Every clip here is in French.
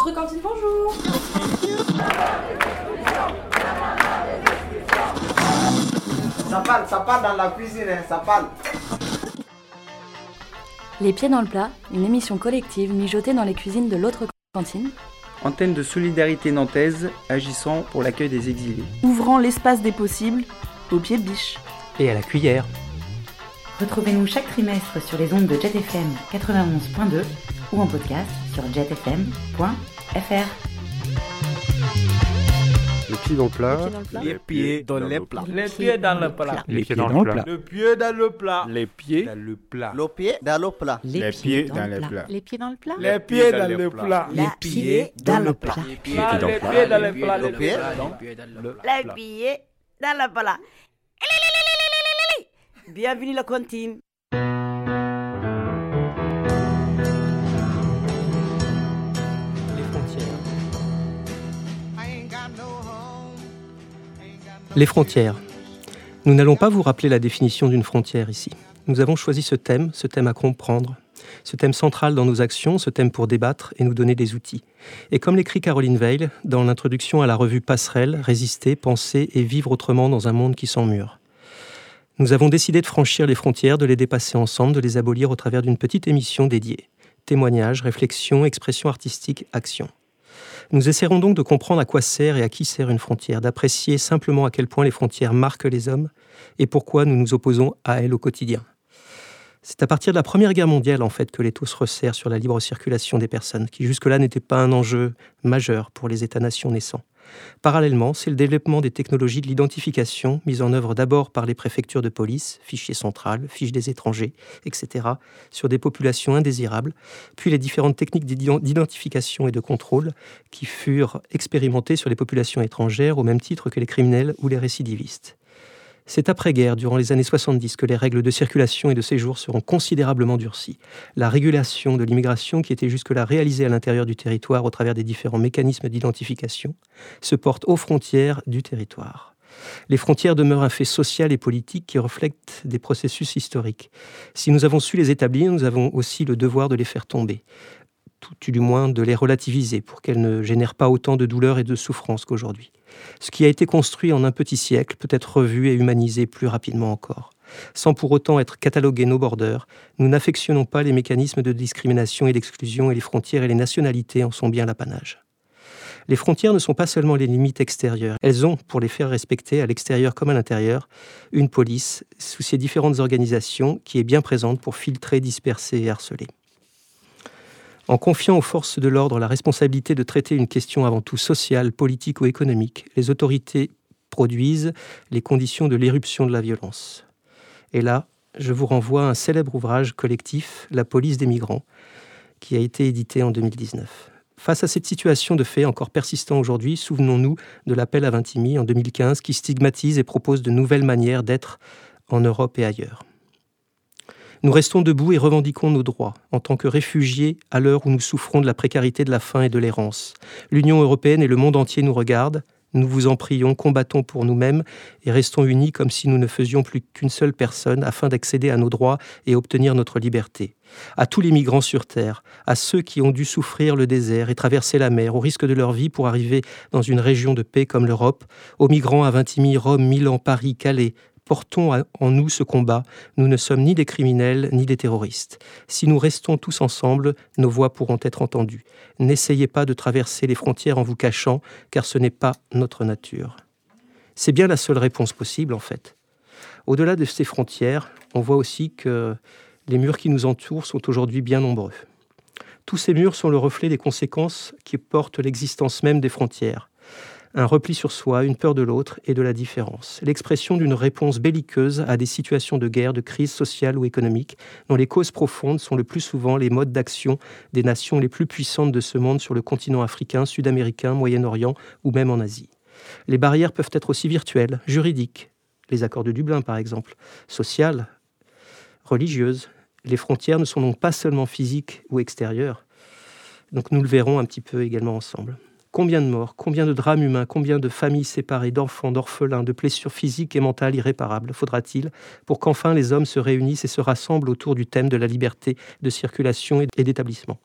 L'autre cantine, bonjour. Ça parle dans la cuisine, ça parle. Les Pieds dans le plat, une émission collective mijotée dans les cuisines de l'autre cantine. Antenne de solidarité nantaise agissant pour l'accueil des exilés. Ouvrant l'espace des possibles au pied de biche. Et à la cuillère. Retrouvez-nous chaque trimestre sur les ondes de Jet FM 91.2 ou en podcast sur jetfm.fr. Les pieds dans le plat. Les pieds dans le plat. Les pieds dans le plat. Les pieds dans le plat. Le pied dans le plat. Les pieds dans le plat. Le pied dans le plat. Les pieds dans le plat. Les pieds dans le plat. Les pieds dans le plat. Les pieds dans le plat. Les pieds dans le plat. Le pied Les pieds dans le plat. Bienvenue la cantine. Les frontières. Nous n'allons pas vous rappeler la définition d'une frontière ici. Nous avons choisi ce thème à comprendre, ce thème central dans nos actions, ce thème pour débattre et nous donner des outils. Et comme l'écrit Caroline Veil dans l'introduction à la revue Passerelle, résister, penser et vivre autrement dans un monde qui s'emmure. Nous avons décidé de franchir les frontières, de les dépasser ensemble, de les abolir au travers d'une petite émission dédiée. Témoignages, réflexions, expressions artistiques, actions. Nous essaierons donc de comprendre à quoi sert et à qui sert une frontière, d'apprécier simplement à quel point les frontières marquent les hommes et pourquoi nous nous opposons à elles au quotidien. C'est à partir de la Première Guerre mondiale, en fait, que l'étau se resserre sur la libre circulation des personnes, qui jusque-là n'était pas un enjeu majeur pour les États-nations naissants. Parallèlement, c'est le développement des technologies de l'identification, mises en œuvre d'abord par les préfectures de police, fichiers central, fiches des étrangers, etc., sur des populations indésirables, puis les différentes techniques d'identification et de contrôle qui furent expérimentées sur les populations étrangères au même titre que les criminels ou les récidivistes. C'est après-guerre, durant les années 70, que les règles de circulation et de séjour seront considérablement durcies. La régulation de l'immigration, qui était jusque-là réalisée à l'intérieur du territoire au travers des différents mécanismes d'identification, se porte aux frontières du territoire. Les frontières demeurent un fait social et politique qui reflètent des processus historiques. Si nous avons su les établir, nous avons aussi le devoir de les faire tomber, tout du moins de les relativiser pour qu'elles ne génèrent pas autant de douleur et de souffrance qu'aujourd'hui. Ce qui a été construit en un petit siècle peut être revu et humanisé plus rapidement encore. Sans pour autant être catalogué no border, nous n'affectionnons pas les mécanismes de discrimination et d'exclusion et les frontières et les nationalités en sont bien l'apanage. Les frontières ne sont pas seulement les limites extérieures. Elles ont, pour les faire respecter, à l'extérieur comme à l'intérieur, une police, sous ses différentes organisations, qui est bien présente pour filtrer, disperser et harceler. En confiant aux forces de l'ordre la responsabilité de traiter une question avant tout sociale, politique ou économique, les autorités produisent les conditions de l'éruption de la violence. Et là, je vous renvoie à un célèbre ouvrage collectif, La police des migrants, qui a été édité en 2019. Face à cette situation de fait encore persistant aujourd'hui, souvenons-nous de l'appel à Vintimille en 2015 qui stigmatise et propose de nouvelles manières d'être en Europe et ailleurs. Nous restons debout et revendiquons nos droits, en tant que réfugiés à l'heure où nous souffrons de la précarité, de la faim et de l'errance. L'Union européenne et le monde entier nous regardent. Nous vous en prions, combattons pour nous-mêmes et restons unis comme si nous ne faisions plus qu'une seule personne afin d'accéder à nos droits et obtenir notre liberté. À tous les migrants sur Terre, à ceux qui ont dû souffrir le désert et traverser la mer au risque de leur vie pour arriver dans une région de paix comme l'Europe, aux migrants à Vintimille, Rome, Milan, Paris, Calais, portons en nous ce combat. Nous ne sommes ni des criminels, ni des terroristes. Si nous restons tous ensemble, nos voix pourront être entendues. N'essayez pas de traverser les frontières en vous cachant, car ce n'est pas notre nature. C'est bien la seule réponse possible, en fait. Au-delà de ces frontières, on voit aussi que les murs qui nous entourent sont aujourd'hui bien nombreux. Tous ces murs sont le reflet des conséquences qui portent l'existence même des frontières. Un repli sur soi, une peur de l'autre et de la différence. L'expression d'une réponse belliqueuse à des situations de guerre, de crise sociale ou économique, dont les causes profondes sont le plus souvent les modes d'action des nations les plus puissantes de ce monde sur le continent africain, sud-américain, Moyen-Orient ou même en Asie. Les barrières peuvent être aussi virtuelles, juridiques, les accords de Dublin par exemple, sociales, religieuses. Les frontières ne sont donc pas seulement physiques ou extérieures. Donc nous le verrons un petit peu également ensemble. Combien de morts, combien de drames humains, combien de familles séparées, d'enfants, d'orphelins, de blessures physiques et mentales irréparables faudra-t-il pour qu'enfin les hommes se réunissent et se rassemblent autour du thème de la liberté de circulation et d'établissement ?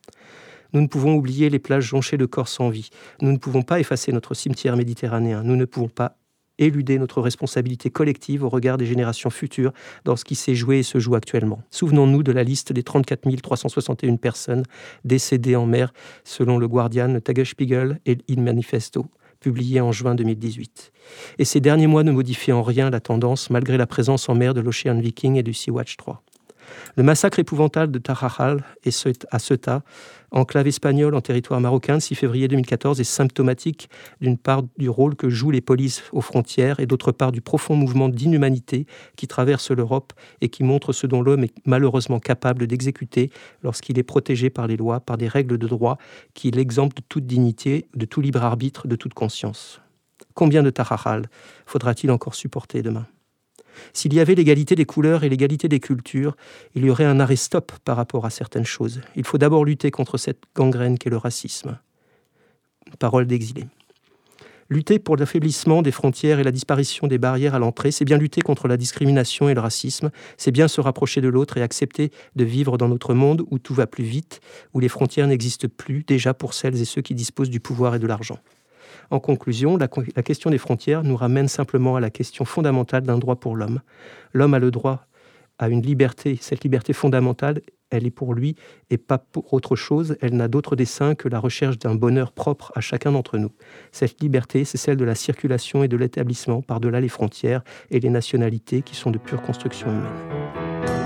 Nous ne pouvons oublier les plages jonchées de corps sans vie. Nous ne pouvons pas effacer notre cimetière méditerranéen. Nous ne pouvons pas éluder notre responsabilité collective au regard des générations futures dans ce qui s'est joué et se joue actuellement. Souvenons-nous de la liste des 34 361 personnes décédées en mer selon le Guardian, le Tagesspiegel et Il Manifesto, publié en juin 2018. Et ces derniers mois ne modifient en rien la tendance malgré la présence en mer de l'Ocean Viking et du Sea-Watch 3. Le massacre épouvantable de Tarajal à Ceuta, enclave espagnole en territoire marocain, le 6 février 2014, est symptomatique d'une part du rôle que jouent les polices aux frontières et d'autre part du profond mouvement d'inhumanité qui traverse l'Europe et qui montre ce dont l'homme est malheureusement capable d'exécuter lorsqu'il est protégé par les lois, par des règles de droit qui l'exemptent de toute dignité, de tout libre arbitre, de toute conscience. Combien de Tarajal faudra-t-il encore supporter demain ? S'il y avait l'égalité des couleurs et l'égalité des cultures, il y aurait un arrêt-stop par rapport à certaines choses. Il faut d'abord lutter contre cette gangrène qu'est le racisme. Parole d'exilé. Lutter pour l'affaiblissement des frontières et la disparition des barrières à l'entrée, c'est bien lutter contre la discrimination et le racisme, c'est bien se rapprocher de l'autre et accepter de vivre dans notre monde où tout va plus vite, où les frontières n'existent plus déjà pour celles et ceux qui disposent du pouvoir et de l'argent. En conclusion, la question des frontières nous ramène simplement à la question fondamentale d'un droit pour l'homme. L'homme a le droit à une liberté. Cette liberté fondamentale, elle est pour lui et pas pour autre chose. Elle n'a d'autre dessein que la recherche d'un bonheur propre à chacun d'entre nous. Cette liberté, c'est celle de la circulation et de l'établissement par-delà les frontières et les nationalités qui sont de pure construction humaine.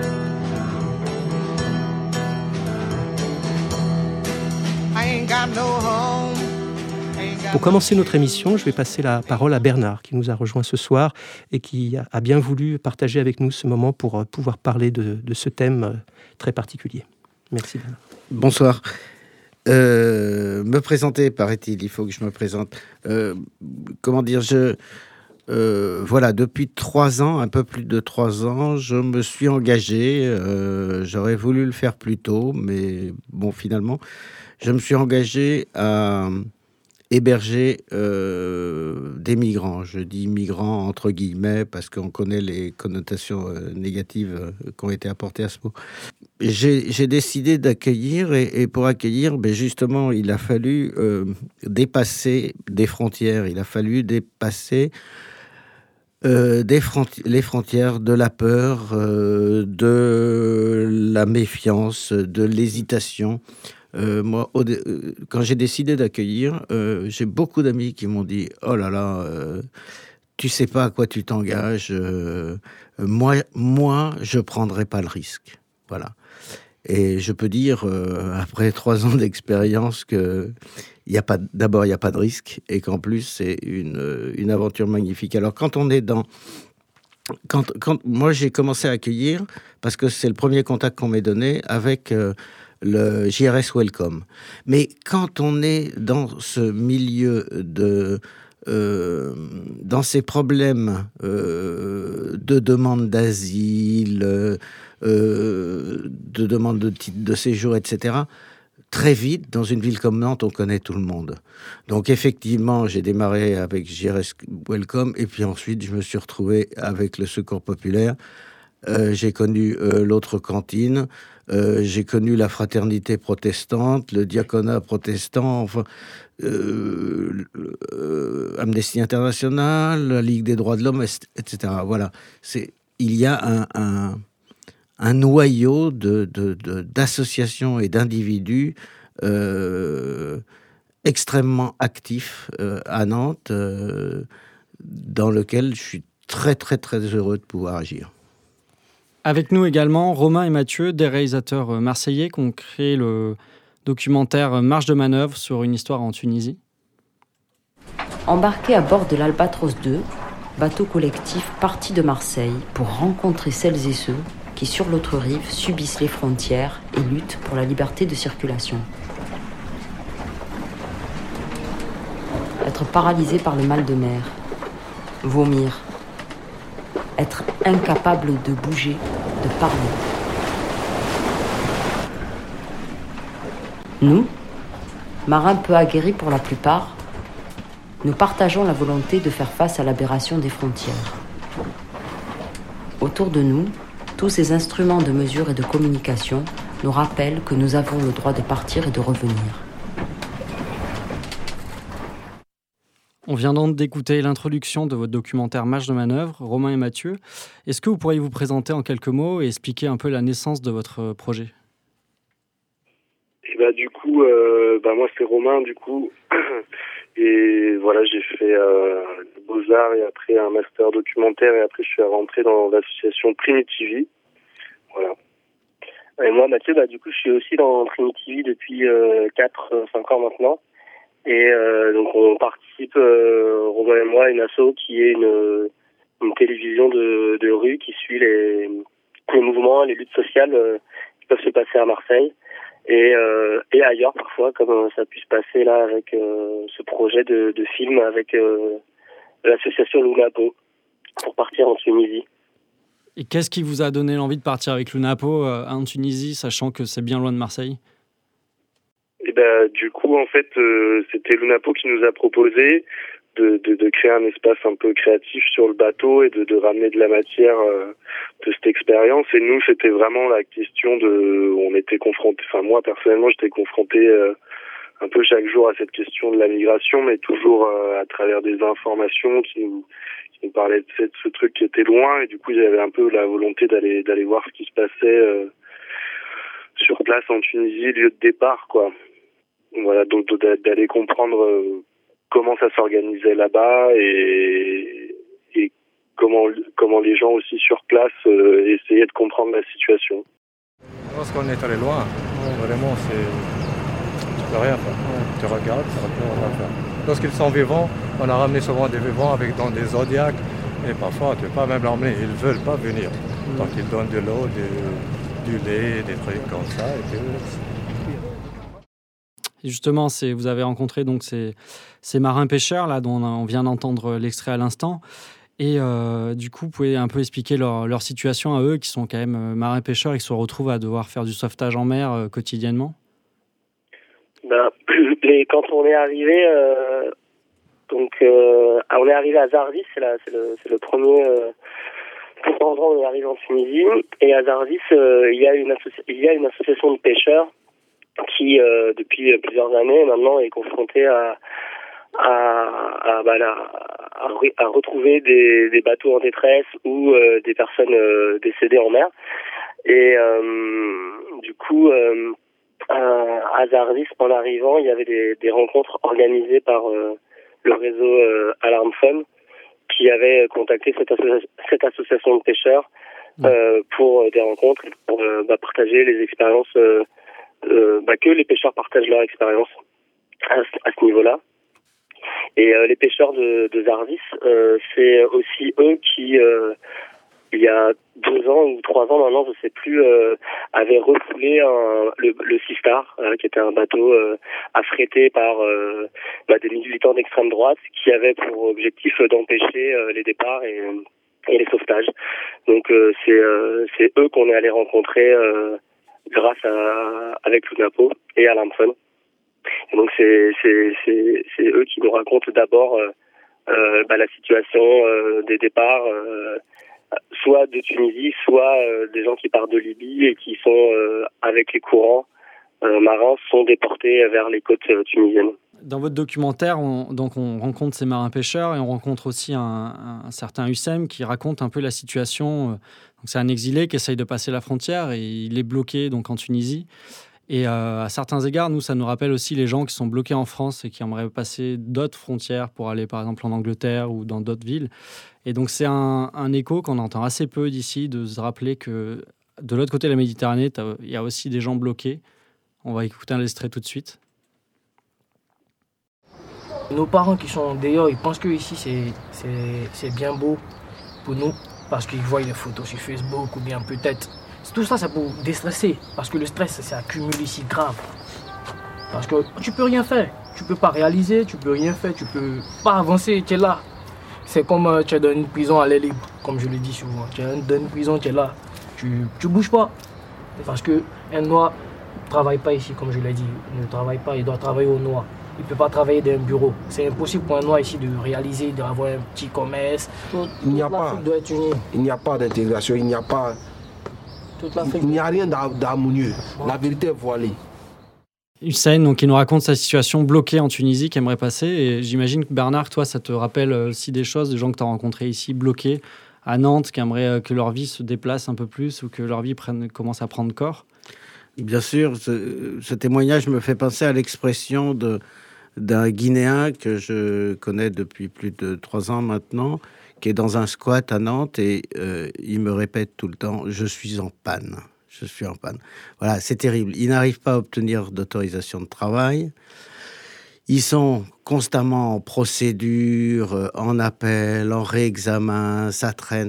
Pour commencer notre émission, je vais passer la parole à Bernard, qui nous a rejoint ce soir et qui a bien voulu partager avec nous ce moment pour pouvoir parler de ce thème très particulier. Merci Bernard. Bonsoir. Me présenter, paraît-il, il faut que je me présente. Voilà, depuis 3 ans, un peu plus de 3 ans, je me suis engagé. J'aurais voulu le faire plus tôt, mais bon, finalement, je me suis engagé à héberger des migrants. Je dis migrants entre guillemets parce qu'on connaît les connotations négatives qui ont été apportées à ce mot. J'ai décidé d'accueillir et pour accueillir, justement, il a fallu dépasser des frontières. Il a fallu dépasser les frontières de la peur, de la méfiance, de l'hésitation. Moi, quand j'ai décidé d'accueillir, j'ai beaucoup d'amis qui m'ont dit « Oh là là, tu sais pas à quoi tu t'engages. Moi, je prendrai pas le risque. » Voilà. Et je peux dire, après 3 ans d'expérience, que d'abord, il n'y a pas de risque et qu'en plus, c'est une aventure magnifique. Alors, quand on est dans... Quand moi, j'ai commencé à accueillir, parce que c'est le premier contact qu'on m'ait donné avec... le JRS Welcome. Mais quand on est dans ce milieu dans ces problèmes de demande d'asile, de demande de titre de séjour, etc., très vite, dans une ville comme Nantes, on connaît tout le monde. Donc effectivement, j'ai démarré avec JRS Welcome et puis ensuite, je me suis retrouvé avec le Secours Populaire. J'ai connu l'autre cantine, j'ai connu la fraternité protestante, le diaconat protestant, enfin, Amnesty International, la Ligue des droits de l'homme, etc. Voilà. Il y a un noyau d'associations et d'individus extrêmement actifs à Nantes, dans lequel je suis très, très, très heureux de pouvoir agir. Avec nous également Romain et Mathieu, des réalisateurs marseillais qui ont créé le documentaire Marge de manœuvre sur une histoire en Tunisie. Embarqués à bord de l'Albatros 2, bateau collectif parti de Marseille pour rencontrer celles et ceux qui, sur l'autre rive, subissent les frontières et luttent pour la liberté de circulation. Être paralysé par le mal de mer, vomir, être incapable de bouger, de parler. Nous, marins peu aguerris pour la plupart, nous partageons la volonté de faire face à l'aberration des frontières. Autour de nous, tous ces instruments de mesure et de communication nous rappelle que nous avons le droit de partir et de revenir. On vient donc d'écouter l'introduction de votre documentaire Marge de manœuvre, Romain et Mathieu. Est-ce que vous pourriez vous présenter en quelques mots et expliquer un peu la naissance de votre projet ? Et du coup, moi c'est Romain du coup. Et voilà, j'ai fait des Beaux-Arts et après un master documentaire et après je suis rentré dans l'association Primitivi. Voilà. Et moi Mathieu, du coup je suis aussi dans Primitivi depuis 4-5 ans maintenant. Et donc on participe, Romain et moi, à une asso qui est une télévision de rue qui suit les mouvements, les luttes sociales qui peuvent se passer à Marseille et ailleurs parfois, comme ça a pu se passer là avec ce projet de film avec l'association Lunapo pour partir en Tunisie. Et qu'est-ce qui vous a donné l'envie de partir avec Lunapo en Tunisie, sachant que c'est bien loin de Marseille ? Et du coup, en fait, c'était Lunapo qui nous a proposé de créer un espace un peu créatif sur le bateau et de ramener de la matière de cette expérience. Et nous, c'était vraiment la question on était confrontés, enfin moi personnellement, j'étais confronté un peu chaque jour à cette question de la migration, mais toujours à travers des informations qui nous parlaient de ce truc qui était loin. Et du coup, j'avais un peu la volonté d'aller voir ce qui se passait sur place en Tunisie, lieu de départ, quoi. Voilà, donc d'aller comprendre comment ça s'organisait là-bas et comment les gens aussi sur place essayaient de comprendre la situation. Lorsqu'on est allé loin, vraiment, tu peux rien faire. Tu regardes, on va faire. Lorsqu'ils sont vivants, on a ramené souvent des vivants dans des zodiacs et parfois tu peux pas même l'emmener, ils ne veulent pas venir. Donc ils donnent de l'eau, du lait, des trucs comme ça. Et justement, vous avez rencontré donc ces marins-pêcheurs là, dont on vient d'entendre l'extrait à l'instant. Et du coup, vous pouvez un peu expliquer leur situation à eux, qui sont quand même marins-pêcheurs et qui se retrouvent à devoir faire du sauvetage en mer quotidiennement. Quand on est arrivé, on est arrivé à Zardis, c'est le premier endroit où on est arrivé en Tunisie. Et à Zardis, il y a une association de pêcheurs qui depuis plusieurs années maintenant est confronté à retrouver des bateaux en détresse ou des personnes décédées en mer. Et du coup à Zardis, en arrivant, il y avait des rencontres organisées par le réseau Alarm Fun qui avait contacté cette association de pêcheurs pour des rencontres, pour partager les expériences que les pêcheurs partagent leur expérience à ce niveau-là. Et les pêcheurs de Zardis, c'est aussi eux qui, il y a 2 ans ou 3 ans maintenant, je ne sais plus, avaient refoulé le Sea Star, qui était un bateau affrété par des militants d'extrême droite qui avait pour objectif d'empêcher les départs et les sauvetages. Donc c'est eux qu'on est allé rencontrer avec Lunapo et Alarm Fun. Et donc c'est eux qui nous racontent d'abord la situation des départs, soit de Tunisie, soit des gens qui partent de Libye et qui sont avec les courants marins sont déportés vers les côtes tunisiennes. Dans votre documentaire, on rencontre ces marins-pêcheurs et on rencontre aussi un certain Hussem qui raconte un peu la situation. Donc c'est un exilé qui essaye de passer la frontière et il est bloqué donc en Tunisie. Et à certains égards, nous, ça nous rappelle aussi les gens qui sont bloqués en France et qui aimeraient passer d'autres frontières pour aller, par exemple, en Angleterre ou dans d'autres villes. Et donc, c'est un écho qu'on entend assez peu d'ici, de se rappeler que de l'autre côté de la Méditerranée, il y a aussi des gens bloqués. On va écouter un extrait tout de suite. Nos parents qui sont dehors, ils pensent que ici c'est bien beau pour nous parce qu'ils voient les photos sur Facebook ou bien peut-être. Tout ça, c'est pour déstresser parce que le stress, ça accumule ici grave. Parce que tu peux rien faire, tu peux pas réaliser, tu peux rien faire, tu peux pas avancer, tu es là. C'est comme tu es dans une prison à l'air libre, comme je le dis souvent. Tu es dans une prison, tu es là, tu bouges pas. Parce qu'un noir ne travaille pas ici, comme je l'ai dit. Il ne travaille pas, il doit travailler au noir. Il ne peut pas travailler dans un bureau. C'est impossible pour un noir ici de réaliser, d'avoir un petit commerce. Il n'y a pas d'intégration, il n'y a pas Il n'y a rien d'harmonieux. La vérité est voilée. Hussein, donc, il nous raconte sa situation bloquée en Tunisie qui aimerait passer. Et j'imagine que Bernard, toi, ça te rappelle aussi des choses, des gens que tu as rencontrés ici, bloqués à Nantes, qui aimeraient que leur vie se déplace un peu plus ou que leur vie commence à prendre corps. Bien sûr, ce témoignage me fait penser à l'expression d'un Guinéen que je connais depuis plus de 3 ans maintenant, qui est dans un squat à Nantes et il me répète tout le temps « je suis en panne ». Je suis en panne. Voilà, c'est terrible. Ils n'arrivent pas à obtenir d'autorisation de travail. Ils sont constamment en procédure, en appel, en réexamen. Ça traîne.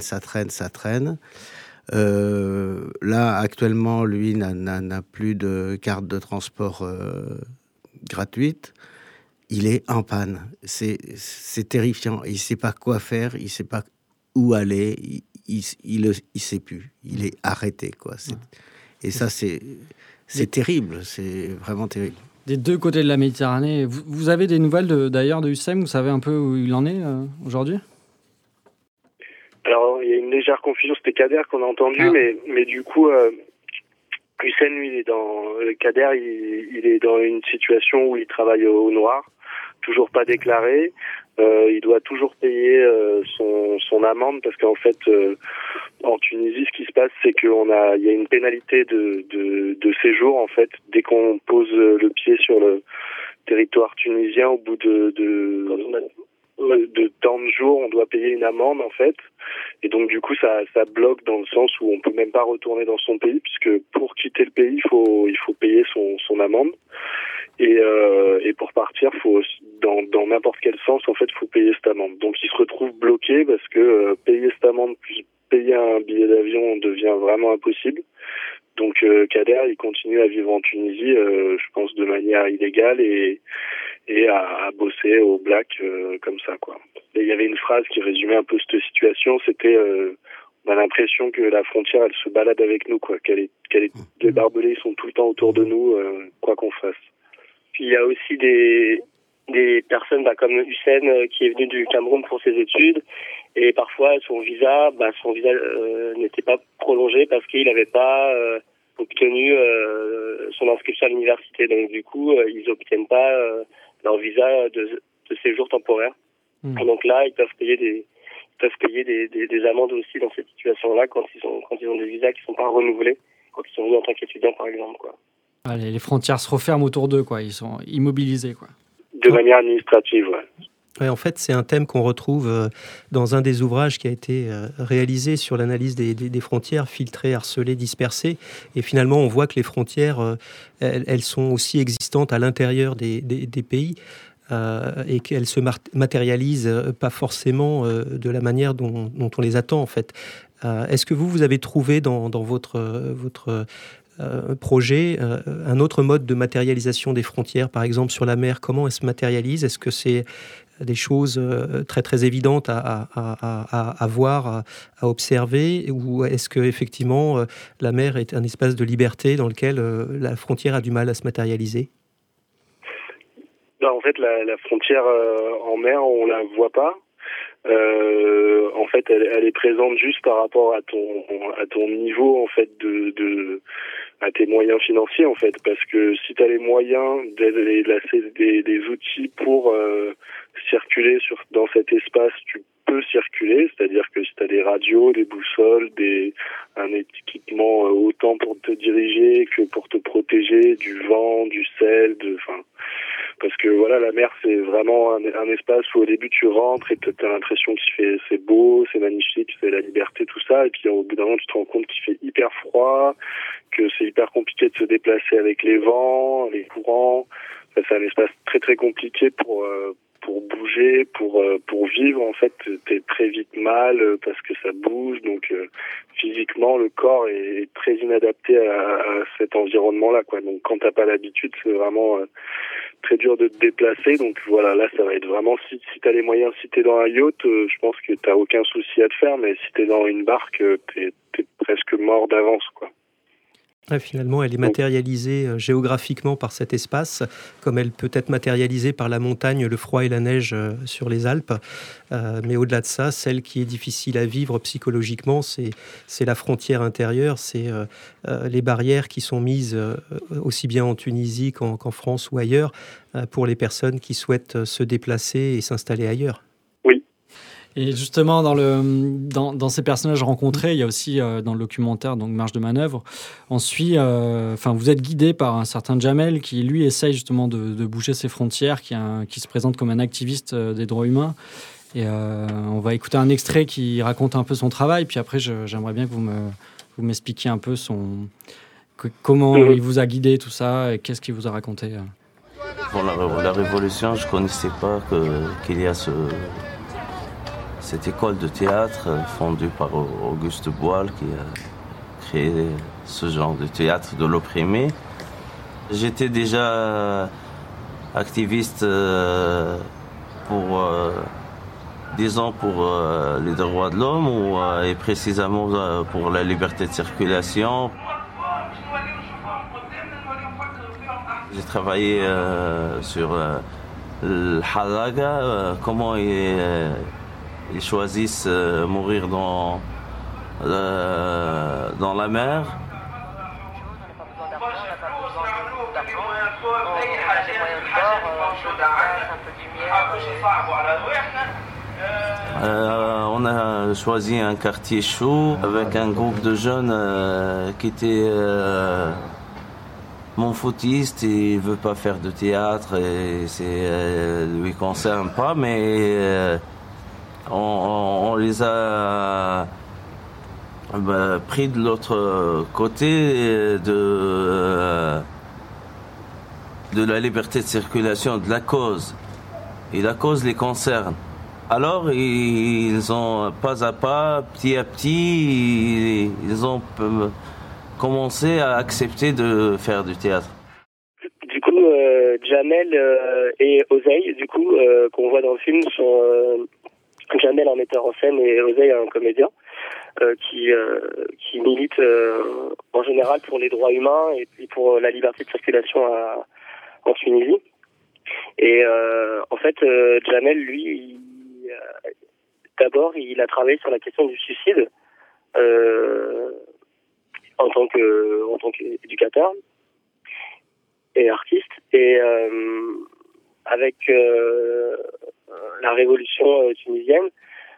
Là, actuellement, lui n'a plus de carte de transport gratuite. Il est en panne. C'est terrifiant. Il ne sait pas quoi faire. Il ne sait pas où aller. Il sait plus. Il est arrêté, quoi. Et ça, c'est terrible. C'est vraiment terrible. Des deux côtés de la Méditerranée. Vous avez des nouvelles d'ailleurs de Hussein? Vous savez un peu où il en est aujourd'hui? Alors, il y a une légère confusion. C'était Kader qu'on a entendu, mais du coup, Hussein, lui, Kader, il est dans une situation où il travaille au noir, toujours pas déclaré. Il doit toujours payer son amende parce qu'en fait, en Tunisie, ce qui se passe, c'est il y a une pénalité de séjour en fait dès qu'on pose le pied sur le territoire tunisien. Au bout de tant de jours, on doit payer une amende en fait. Et donc du coup, ça bloque dans le sens où on peut même pas retourner dans son pays puisque pour quitter le pays, il faut payer son amende. Et pour partir, faut dans n'importe quel sens, en fait, faut payer cette amende. Donc, il se retrouve bloqué parce que payer cette amende plus payer un billet d'avion devient vraiment impossible. Donc, Kader, il continue à vivre en Tunisie, je pense, de manière illégale et à bosser au black comme ça, quoi. Et il y avait une phrase qui résumait un peu cette situation, c'était on a l'impression que la frontière, elle se balade avec nous, quoi. Les barbelés sont tout le temps autour de nous, quoi qu'on fasse. Puis il y a aussi des personnes comme Hussein qui est venu du Cameroun pour ses études et parfois son visa n'était pas prolongé parce qu'il n'avait pas obtenu son inscription à l'université. Donc du coup, ils n'obtiennent pas leur visa de séjour temporaire. Et donc là, ils peuvent payer des amendes aussi dans cette situation-là quand ils ont des visas qui ne sont pas renouvelés, quand ils sont venus en tant qu'étudiants par exemple, quoi. Les frontières se referment autour d'eux, quoi. Ils sont immobilisés, quoi. De manière administrative, ouais. Ouais, en fait, c'est un thème qu'on retrouve dans un des ouvrages qui a été réalisé sur l'analyse des frontières, filtrées, harcelées, dispersées. Et finalement, on voit que les frontières, elles sont aussi existantes à l'intérieur des pays et qu'elles se matérialisent pas forcément de la manière dont on les attend, en fait. Est-ce que vous avez trouvé dans votre projet, un autre mode de matérialisation des frontières, par exemple sur la mer, comment elles se matérialisent? Est-ce que c'est des choses très très évidentes à voir, à observer, ou est-ce que effectivement la mer est un espace de liberté dans lequel la frontière a du mal à se matérialiser? En fait, la frontière en mer, on la voit pas. En fait, elle est présente juste par rapport à ton niveau en fait à tes moyens financiers en fait, parce que si tu as les moyens des outils pour circuler dans cet espace, tu peux circuler, c'est-à-dire que si tu as des radios, des boussoles, un équipement autant pour te diriger que pour te protéger du vent, du sel, parce que voilà, la mer c'est vraiment un espace où au début tu rentres et tu as l'impression que c'est beau, c'est magnifique, c'est la liberté, tout ça, et puis au bout d'un moment tu te rends compte qu'il fait hyper froid, que c'est hyper compliqué de se déplacer avec les vents, les courants. C'est un espace très très compliqué pour bouger, pour vivre. En fait, t'es très vite mal parce que ça bouge, donc physiquement le corps est très inadapté à cet environnement-là, quoi. Donc quand t'as pas l'habitude, c'est vraiment très dur de te déplacer. Donc voilà, là ça va être vraiment si t'as les moyens, si t'es dans un yacht, je pense que t'as aucun souci à te faire, mais si t'es dans une barque, t'es presque mort d'avance, quoi. Finalement, elle est matérialisée géographiquement par cet espace, comme elle peut être matérialisée par la montagne, le froid et la neige sur les Alpes. Mais au-delà de ça, celle qui est difficile à vivre psychologiquement, c'est la frontière intérieure, c'est les barrières qui sont mises aussi bien en Tunisie qu'en France ou ailleurs pour les personnes qui souhaitent se déplacer et s'installer ailleurs. Et justement, dans ces personnages rencontrés, il y a aussi dans le documentaire, donc Marge de manœuvre, on suit, vous êtes guidé par un certain Jamel qui, lui, essaye justement de bouger ses frontières, qui se présente comme un activiste des droits humains. Et on va écouter un extrait qui raconte un peu son travail. Puis après, j'aimerais bien que vous m'expliquiez un peu comment il vous a guidé, tout ça, et qu'est-ce qu'il vous a raconté. Pour la Révolution, je ne connaissais pas qu'il y a cette école de théâtre fondée par Auguste Boal qui a créé ce genre de théâtre de l'opprimé. J'étais déjà activiste pour les droits de l'homme et précisément pour la liberté de circulation. J'ai travaillé sur le halaga, comment ils choisissent mourir dans la mer. On a choisi un quartier chaud avec un groupe de jeunes qui étaient montfoutistes et il veut pas faire de théâtre et c'est lui concerne pas, mais on les a pris de l'autre côté de la liberté de circulation, de la cause. Et la cause les concerne. Alors, ils ont, pas à pas, petit à petit, ils ont commencé à accepter de faire du théâtre. Du coup, Jamel et Oseille, qu'on voit dans le film, sont Jamel un metteur en scène et Oseille un comédien qui milite en général pour les droits humains et puis pour la liberté de circulation en Tunisie. Et en fait, Jamel, lui, d'abord, il a travaillé sur la question du suicide en tant qu'éducateur et artiste. Et avec la révolution tunisienne,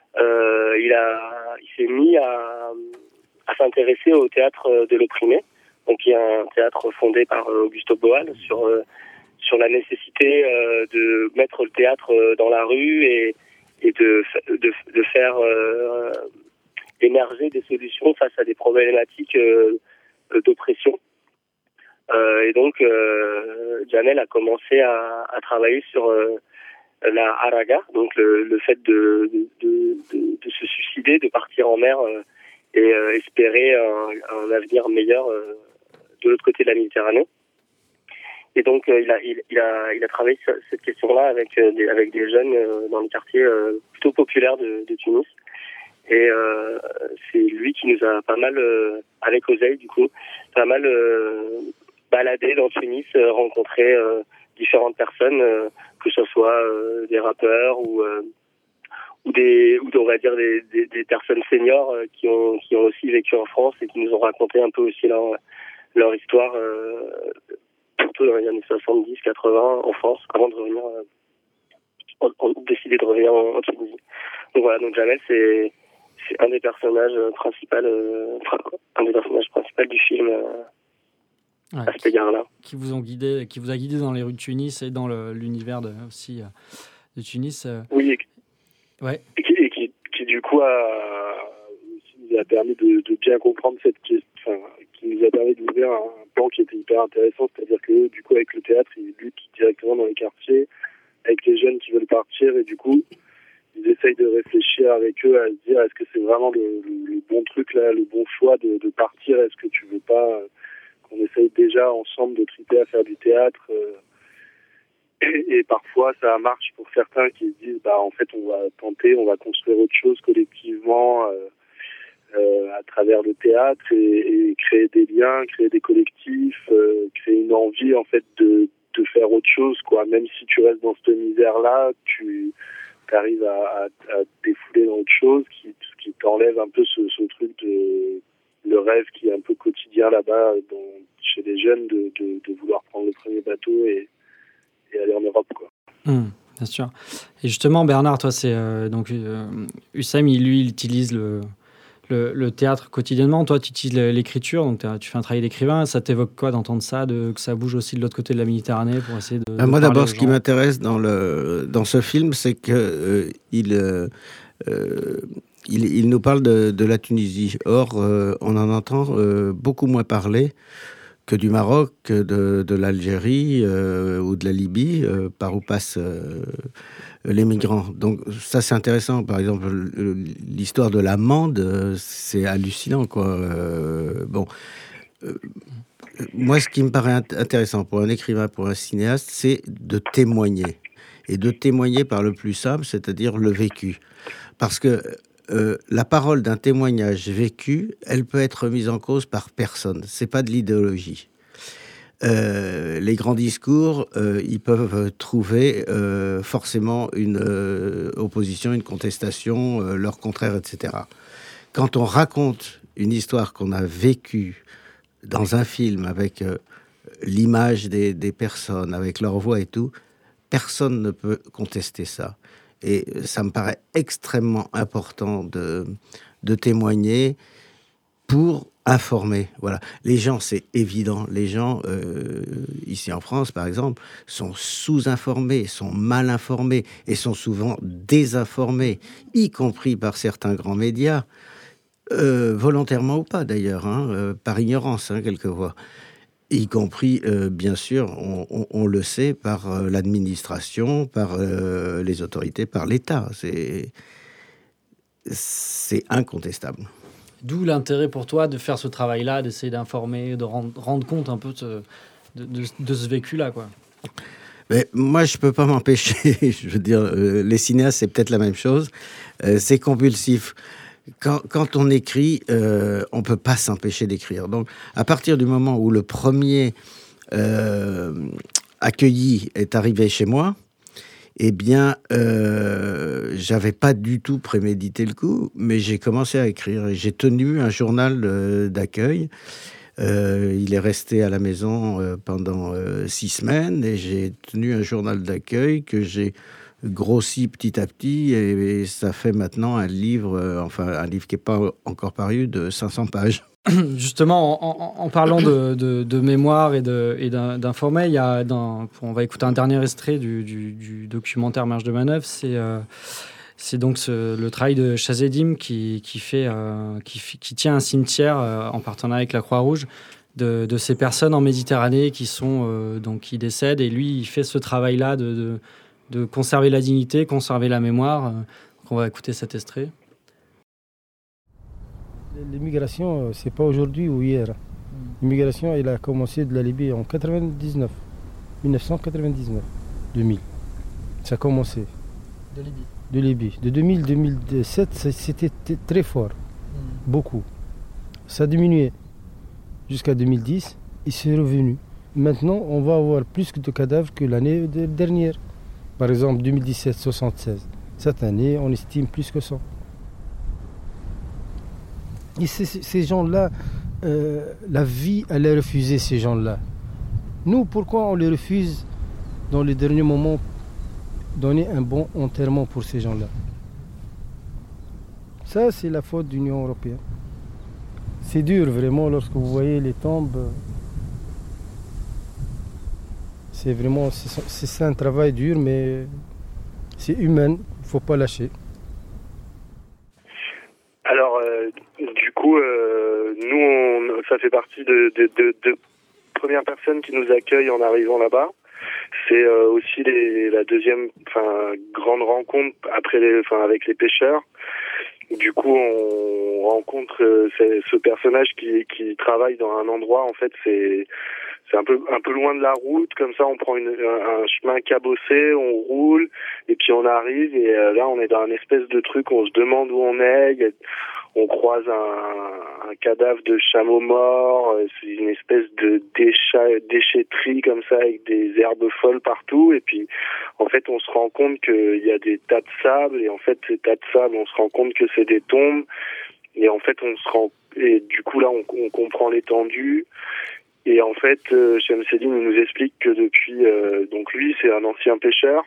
il s'est mis à s'intéresser au théâtre de l'opprimé, donc il y a un théâtre fondé par Augusto Boal sur la nécessité de mettre le théâtre dans la rue et de faire émerger des solutions face à des problématiques d'oppression. Et donc Jamel a commencé à travailler sur la haraga, donc le fait de se suicider, de partir en mer et espérer un avenir meilleur de l'autre côté de la Méditerranée. Et donc il a travaillé sur cette question-là avec des jeunes dans les quartiers plutôt populaires de Tunis. Et c'est lui qui nous a pas mal, avec Oseille pas mal baladé dans Tunis, rencontré différentes personnes, que ce soit des rappeurs ou on va dire des personnes seniors qui ont aussi vécu en France et qui nous ont raconté un peu aussi leur histoire, plutôt dans les années 70, 80 en France, avant de revenir, décider de revenir en Tunisie. Donc voilà, donc Jamel c'est un des personnages principaux du film. À cet égard-là. Qui vous a guidé dans les rues de Tunis et dans l'univers aussi de Tunis. Oui, ouais. Et qui du coup nous a permis de bien comprendre cette question, qui nous a permis d'ouvrir un plan qui était hyper intéressant, c'est-à-dire que du coup avec le théâtre, ils luttent directement dans les quartiers, avec les jeunes qui veulent partir, et du coup ils essayent de réfléchir avec eux à se dire est-ce que c'est vraiment le bon truc là, le bon choix de partir, est-ce que tu veux pas qu'on essaye déjà ensemble de triper à faire du théâtre et parfois ça marche pour certains qui se disent en fait on va tenter, on va construire autre chose collectivement à travers le théâtre et créer des liens, créer des collectifs, créer une envie en fait de faire autre chose, quoi. Même si tu restes dans cette misère-là, tu arrives à défouler dans autre chose qui t'enlève un peu ce truc de le rêve qui est un peu quotidien là-bas chez les jeunes de vouloir prendre le premier bateau et aller en Europe, quoi. Bien sûr. Et justement, Bernard, toi, c'est Hussem, il utilise le théâtre quotidiennement. Toi, tu utilises l'écriture, donc tu fais un travail d'écrivain. Ça t'évoque quoi d'entendre ça, que ça bouge aussi de l'autre côté de la Méditerranée pour essayer de moi, parler d'abord, aux ce gens. qui m'intéresse dans ce film, c'est que il nous parle de la Tunisie. Or, on en entend beaucoup moins parler que du Maroc, que de l'Algérie ou de la Libye, par où passent les migrants. Donc ça, c'est intéressant. Par exemple, l'histoire de la Mande, c'est hallucinant, quoi. Moi, ce qui me paraît intéressant pour un écrivain, pour un cinéaste, c'est de témoigner. Et de témoigner par le plus simple, c'est-à-dire le vécu. Parce que la parole d'un témoignage vécu, elle peut être mise en cause par personne. C'est pas de l'idéologie. Les grands discours, ils peuvent trouver forcément une opposition, une contestation, leur contraire, etc. Quand on raconte une histoire qu'on a vécue dans un film avec l'image des personnes, avec leur voix et tout, personne ne peut contester ça. Et ça me paraît extrêmement important de témoigner pour informer. Voilà. Les gens, c'est évident, les gens, ici en France par exemple, sont sous-informés, sont mal informés et sont souvent désinformés, y compris par certains grands médias, volontairement ou pas d'ailleurs, par ignorance quelquefois. Y compris, bien sûr, on le sait, par l'administration, par les autorités, par l'État. C'est incontestable. D'où l'intérêt pour toi de faire ce travail-là, d'essayer d'informer, de rendre compte un peu de ce vécu-là, quoi. Mais moi, je peux pas m'empêcher. Je veux dire, les cinéastes, c'est peut-être la même chose. C'est compulsif. Quand on écrit, on peut pas s'empêcher d'écrire. Donc, à partir du moment où le premier accueilli est arrivé chez moi, eh bien, j'avais pas du tout prémédité le coup, mais j'ai commencé à écrire. J'ai tenu un journal d'accueil. Il est resté à la maison pendant 6 semaines et j'ai tenu un journal d'accueil que j'ai grossi petit à petit et ça fait maintenant un livre qui n'est pas encore paru, de 500 pages. Justement, en parlant de mémoire et d'informer, on va écouter un dernier extrait du documentaire Marge de manœuvre. C'est donc le travail de Chazedim qui tient un cimetière en partenariat avec la Croix-Rouge de ces personnes en Méditerranée qui décèdent. Et lui, il fait ce travail-là de conserver la dignité, conserver la mémoire. Donc on va écouter cet extrait. L'immigration, c'est pas aujourd'hui ou hier. L'immigration, elle a commencé de la Libye en 1999, 2000. Ça a commencé. De Libye. De Libye. De 2000-2007, c'était très fort. Beaucoup. Ça a diminué jusqu'à 2010 et c'est revenu. Maintenant, on va avoir plus de cadavres que l'année dernière. Par exemple, 2017, 76. Cette année, on estime plus que 100. Et ces gens-là, la vie, elle est refusée, ces gens-là. Nous, pourquoi on les refuse dans les derniers moments, donner un bon enterrement pour ces gens-là? Ça, c'est la faute de l'Union européenne. C'est dur, vraiment, lorsque vous voyez les tombes. C'est vraiment, c'est un travail dur, mais c'est humain, il ne faut pas lâcher. Alors, du coup, nous, ça fait partie de premières personnes qui nous accueillent en arrivant là-bas. C'est aussi la deuxième, grande rencontre avec les pêcheurs. Du coup, on rencontre ce personnage qui travaille dans un endroit. En fait, c'est un peu loin de la route, comme ça on prend un chemin cabossé, on roule, et puis on arrive, et là on est dans un espèce de truc, on se demande où on est, on croise un cadavre de chameau mort, c'est une espèce de déchetterie comme ça, avec des herbes folles partout, et puis en fait on se rend compte qu'il y a des tas de sable, et en fait ces tas de sable, on se rend compte que c'est des tombes, et en fait et du coup là on comprend l'étendue. Et en fait, Shamseddine nous explique que depuis, donc lui, c'est un ancien pêcheur.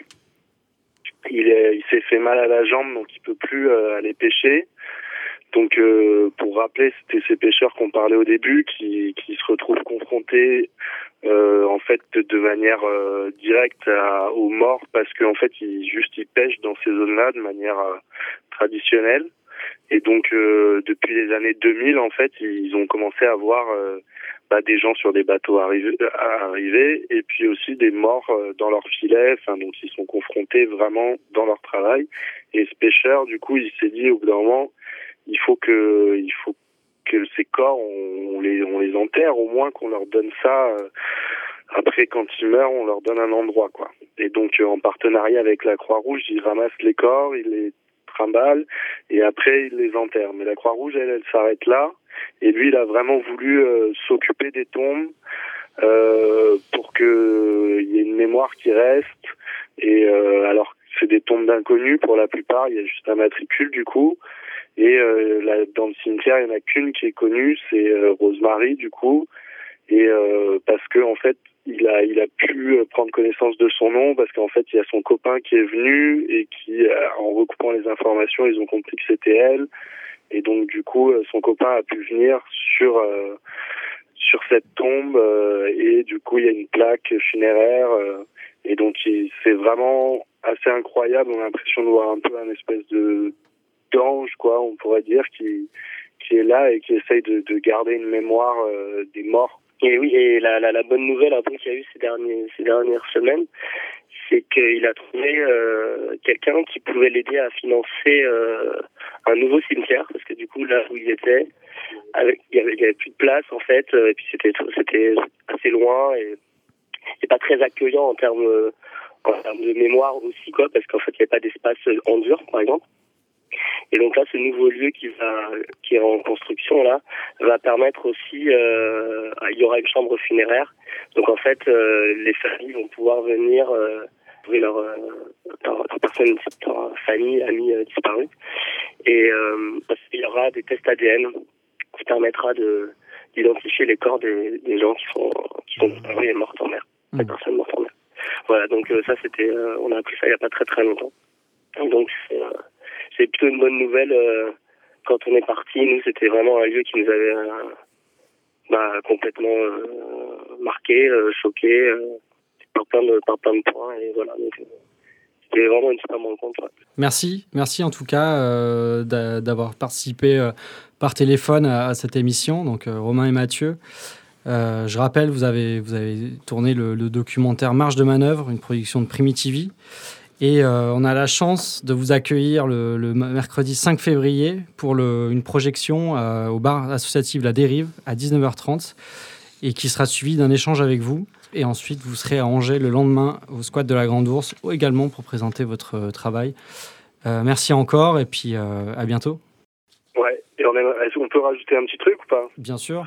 Il s'est fait mal à la jambe, donc il peut plus aller pêcher. Donc, pour rappeler, c'était ces pêcheurs qu'on parlait au début, qui se retrouvent confrontés, en fait, de manière directe aux morts, parce qu'en fait, ils pêchent dans ces zones-là de manière traditionnelle. Et donc, depuis les années 2000, en fait, ils ont commencé à voir des gens sur des bateaux arriver, et puis aussi des morts dans leur filet, donc ils sont confrontés vraiment dans leur travail. Et ce pêcheur, du coup, il s'est dit au bout d'un moment, il faut que ces corps, on les enterre, au moins qu'on leur donne ça. Après, quand ils meurent, on leur donne un endroit, quoi. Et donc, en partenariat avec la Croix-Rouge, ils ramassent les corps, ils les trimballent, et après, ils les enterrent. Mais la Croix-Rouge, elle s'arrête là. Et lui, il a vraiment voulu s'occuper des tombes pour qu'il y ait une mémoire qui reste. Et alors, c'est des tombes d'inconnus pour la plupart. Il y a juste un matricule du coup. Et dans le cimetière, il n'y en a qu'une qui est connue, c'est Rosemary du coup. Et parce que en fait, il a pu prendre connaissance de son nom parce qu'en fait, il y a son copain qui est venu et qui, en recoupant les informations, ils ont compris que c'était elle. Et donc du coup, son copain a pu venir sur cette tombe et du coup, il y a une plaque funéraire et donc c'est vraiment assez incroyable. On a l'impression de voir un peu un espèce d'ange, quoi, on pourrait dire, qui est là et qui essaye de garder une mémoire des morts. Et oui, et la bonne nouvelle un peu qu'il y a eu ces dernières semaines, c'est qu'il a trouvé quelqu'un qui pouvait l'aider à financer un nouveau cimetière, parce que du coup là où il était, il y avait plus de place en fait, et puis c'était assez loin et pas très accueillant en termes de mémoire aussi, quoi, parce qu'en fait il n'y avait pas d'espace en dur par exemple. Et donc là, ce nouveau lieu qui est en construction là va permettre aussi, il y aura une chambre funéraire. Donc en fait, les familles vont pouvoir venir trouver leur personne, leur famille, amis disparus. Et parce qu'il y aura des tests ADN qui permettra d'identifier les corps des gens qui sont disparus et morts en mer, les personnes mortes en mer. Voilà, donc ça c'était, on a appris ça il n'y a pas très très longtemps. Donc c'est plutôt une bonne nouvelle. Quand on est parti, nous, c'était vraiment un lieu qui nous avait complètement marqué, choqué, par plein de points. Et voilà, donc c'était vraiment une super rencontre. Ouais. Merci en tout cas d'avoir participé par téléphone à cette émission, donc Romain et Mathieu. Je rappelle, vous avez tourné le documentaire Marge de manœuvre, une production de Primitivi. Et on a la chance de vous accueillir le mercredi 5 février pour une projection au bar associatif La Dérive à 19h30 et qui sera suivi d'un échange avec vous. Et ensuite, vous serez à Angers le lendemain au squat de la Grande Ourse également pour présenter votre travail. Merci encore et puis à bientôt. Ouais, et on peut rajouter un petit truc ou pas ? Bien sûr.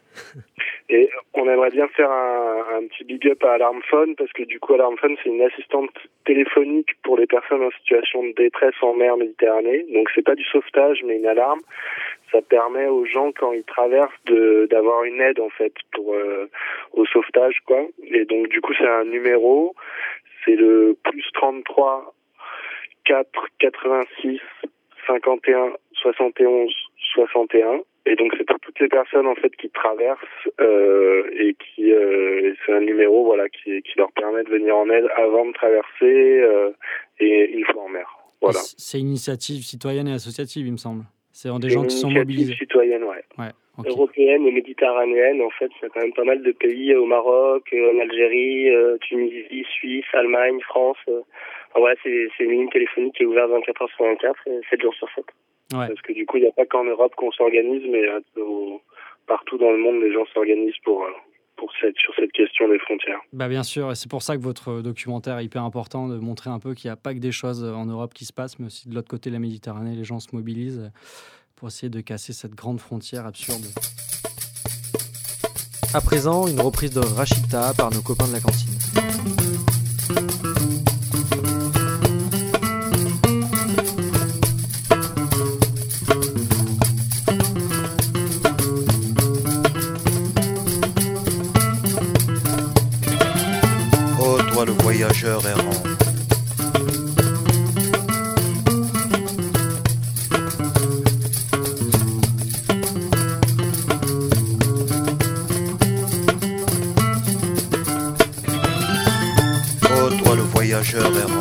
Et on aimerait bien faire un petit big up à Alarm Phone parce que du coup Alarm Phone c'est une assistante téléphonique pour les personnes en situation de détresse en mer Méditerranée. Donc c'est pas du sauvetage mais une alarme. Ça permet aux gens quand ils traversent d'avoir une aide en fait pour au sauvetage quoi. Et donc du coup c'est un numéro, c'est le +33 4 86 51 71 61. Et donc c'est pour toutes les personnes en fait qui traversent et qui c'est un numéro voilà qui leur permet de venir en aide avant de traverser et une fois en mer. Voilà. C'est une initiative citoyenne et associative, il me semble. C'est des gens qui sont mobilisés. Une citoyenne, ouais. Okay. Européenne et méditerranéenne, en fait, il y a quand même pas mal de pays au Maroc, en Algérie, Tunisie, Suisse, Allemagne, France. Voilà, c'est une ligne téléphonique qui est ouverte 24h/24 et 7 jours sur 7. Ouais. Parce que du coup, il n'y a pas qu'en Europe qu'on s'organise, mais partout dans le monde, les gens s'organisent pour sur cette question des frontières. Bah bien sûr, et c'est pour ça que votre documentaire est hyper important, de montrer un peu qu'il n'y a pas que des choses en Europe qui se passent, mais aussi de l'autre côté de la Méditerranée, les gens se mobilisent pour essayer de casser cette grande frontière absurde. À présent, une reprise de Rachita par nos copains de la cantine. Oh, toi le voyageur errant. Voyageur errant.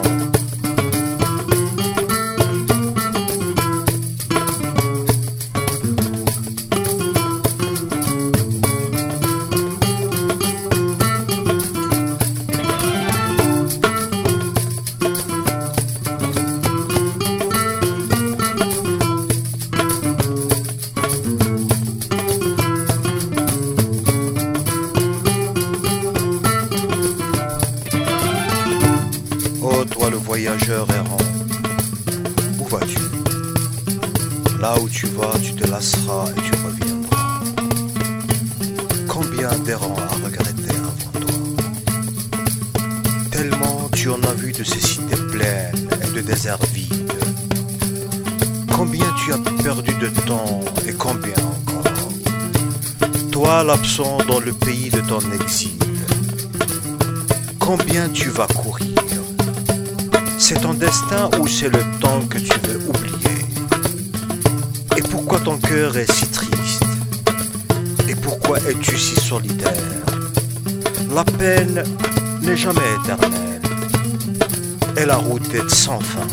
Voyageur errant, où vas-tu? Là où tu vas, tu te lasseras et tu reviendras. Combien d'errants à regretter avant toi? Tellement tu en as vu de ces cités pleines et de déserts vides. Combien tu as perdu de temps et combien encore? Toi l'absent dans le pays de ton exil. Combien tu vas courir? C'est ton destin ou c'est le temps que tu veux oublier? Et pourquoi ton cœur est si triste? Et pourquoi es-tu si solitaire? La peine n'est jamais éternelle et la route est sans fin.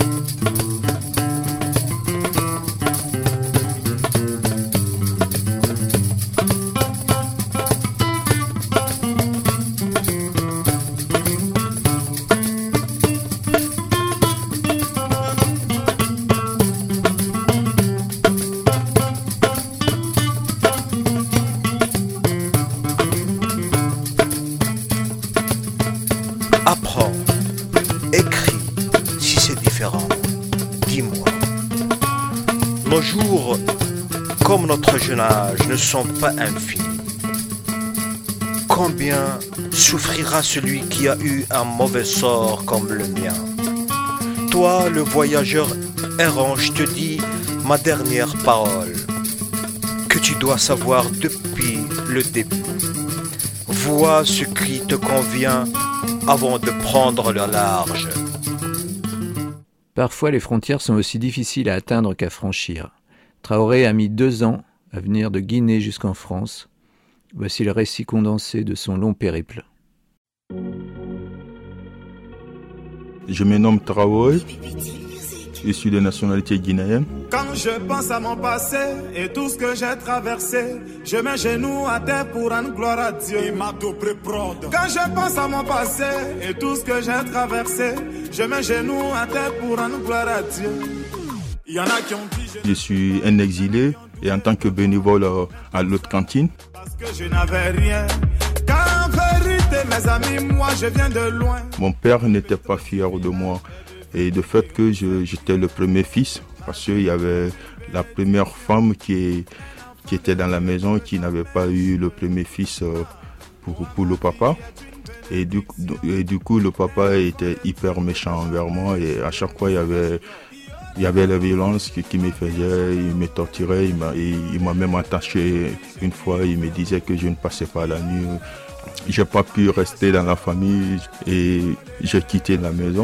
Apprends, écris, si c'est différent, dis-moi. Nos jours, comme notre jeune âge, ne sont pas infinis. Combien souffrira celui qui a eu un mauvais sort comme le mien? Toi, le voyageur errant, je te dis ma dernière parole, que tu dois savoir depuis le début. Vois ce qui te convient avant de prendre le large. Parfois, les frontières sont aussi difficiles à atteindre qu'à franchir. Traoré a mis 2 ans à venir de Guinée jusqu'en France. Voici le récit condensé de son long périple. Je me nomme Traoré. Je suis de nationalité guinéenne. Quand je pense à mon passé et tout ce que j'ai traversé, je mets genoux à terre pour rendre gloire à Dieu. Quand je pense à mon passé et tout ce que j'ai traversé, je mets genoux à terre pour rendre gloire à Dieu. Il y en a qui ont dit je suis un exilé et en tant que bénévole à l'autre cantine. Parce que je n'avais rien. Qu'en vérité, mes amis, moi je viens de loin. Mon père n'était pas fier de moi. Et de fait que j'étais le premier fils, parce qu'il y avait la première femme qui était dans la maison, qui n'avait pas eu le premier fils pour le papa. Et du coup, le papa était hyper méchant envers moi. Et à chaque fois, il y avait la violence qui me faisait, il me torturait, il m'a même attaché une fois, il me disait que je ne passais pas la nuit. J'ai pas pu rester dans la famille et j'ai quitté la maison.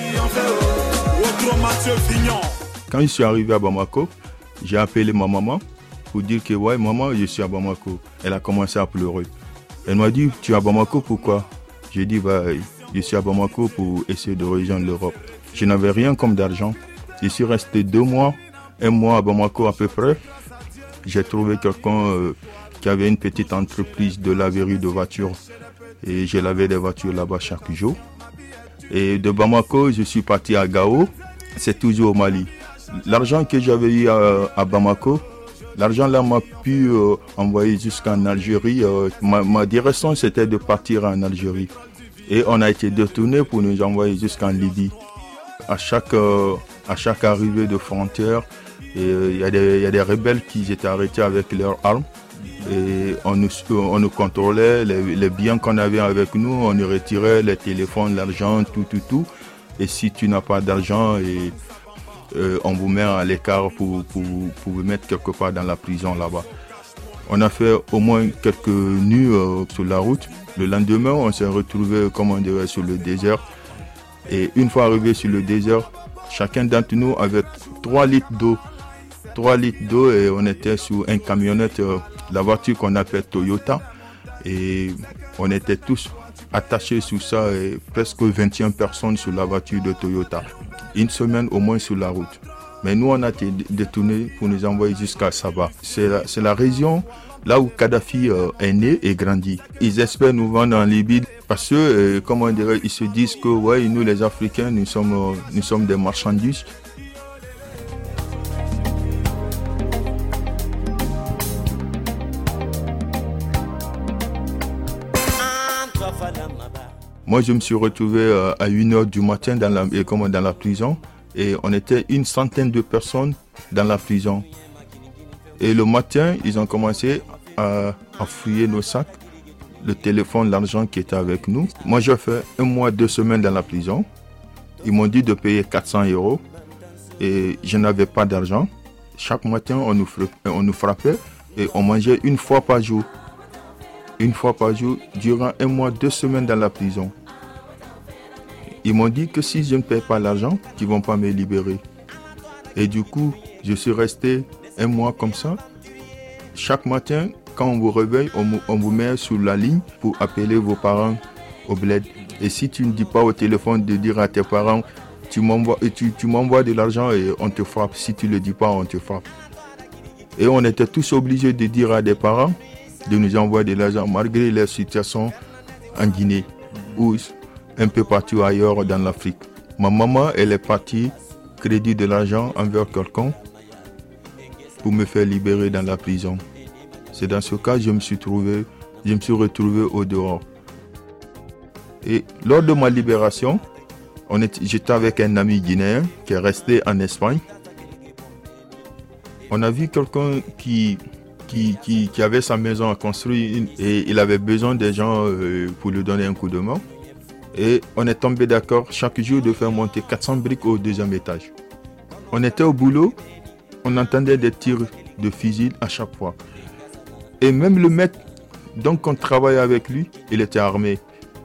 Quand je suis arrivé à Bamako, j'ai appelé ma maman pour dire que ouais maman, je suis à Bamako. Elle a commencé à pleurer. Elle m'a dit tu es à Bamako pourquoi? J'ai dit je suis à Bamako pour essayer de rejoindre l'Europe. Je n'avais rien comme d'argent. Je suis resté 2 mois, 1 mois à Bamako à peu près. J'ai trouvé quelqu'un qui avait une petite entreprise de laverie de voitures et j'ai lavé des voitures là-bas chaque jour. Et de Bamako, je suis parti à Gao, c'est toujours au Mali. L'argent que j'avais eu à Bamako, L'argent là m'a pu envoyer jusqu'en Algérie. Ma direction c'était de partir en Algérie. Et on a été détourné pour nous envoyer jusqu'en Libye. À chaque arrivée de frontière, il y a des rebelles qui étaient arrêtés avec leurs armes. Et on nous contrôlait, les biens qu'on avait avec nous, on nous retirait les téléphones, l'argent, tout. Et si tu n'as pas d'argent, on vous met à l'écart pour vous mettre quelque part dans la prison là-bas. On a fait au moins quelques nuits sur la route. Le lendemain, on s'est retrouvé, comme on dirait, sur le désert. Et une fois arrivé sur le désert, chacun d'entre nous avait 3 litres d'eau. 3 litres d'eau et on était sur une camionnette, la voiture qu'on appelle Toyota. Et on était tous attachés sur ça, et presque 21 personnes sur la voiture de Toyota. Une semaine au moins sur la route. Mais nous, on a été détournés pour nous envoyer jusqu'à Saba. C'est la région là où Kadhafi est né et grandi. Ils espèrent nous vendre en Libye parce que, comment on dirait, ils se disent que ouais, nous les Africains, nous sommes des marchandises. Moi, je me suis retrouvé à 1h du matin dans la prison. Et on était une centaine de personnes dans la prison. Et le matin, ils ont commencé à fouiller nos sacs, le téléphone, l'argent qui était avec nous. Moi, j'ai fait 1 mois, 2 semaines dans la prison. Ils m'ont dit de payer 400 € et je n'avais pas d'argent. Chaque matin, on nous frappait et on mangeait 1 fois par jour. 1 fois par jour, durant 1 mois, 2 semaines dans la prison. Ils m'ont dit que si je ne paye pas l'argent, qu'ils ne vont pas me libérer. Et du coup, je suis resté 1 mois comme ça. Chaque matin, quand on vous réveille, on vous met sur la ligne pour appeler vos parents au bled. Et si tu ne dis pas au téléphone de dire à tes parents, tu m'envoies de l'argent et on te frappe. Si tu ne le dis pas, on te frappe. Et on était tous obligés de dire à des parents de nous envoyer de l'argent malgré la situation en Guinée ou un peu partout ailleurs dans l'Afrique. Ma maman, elle est partie crédit de l'argent envers quelqu'un pour me faire libérer dans la prison. C'est dans ce cas que je me suis retrouvé au dehors. Et lors de ma libération, j'étais avec un ami guinéen qui est resté en Espagne. On a vu quelqu'un qui avait sa maison à construire et il avait besoin des gens pour lui donner un coup de main. Et on est tombé d'accord chaque jour de faire monter 400 briques au 2e étage. On était au boulot, on entendait des tirs de fusil à chaque fois. Et même le maître, donc on travaillait avec lui, il était armé.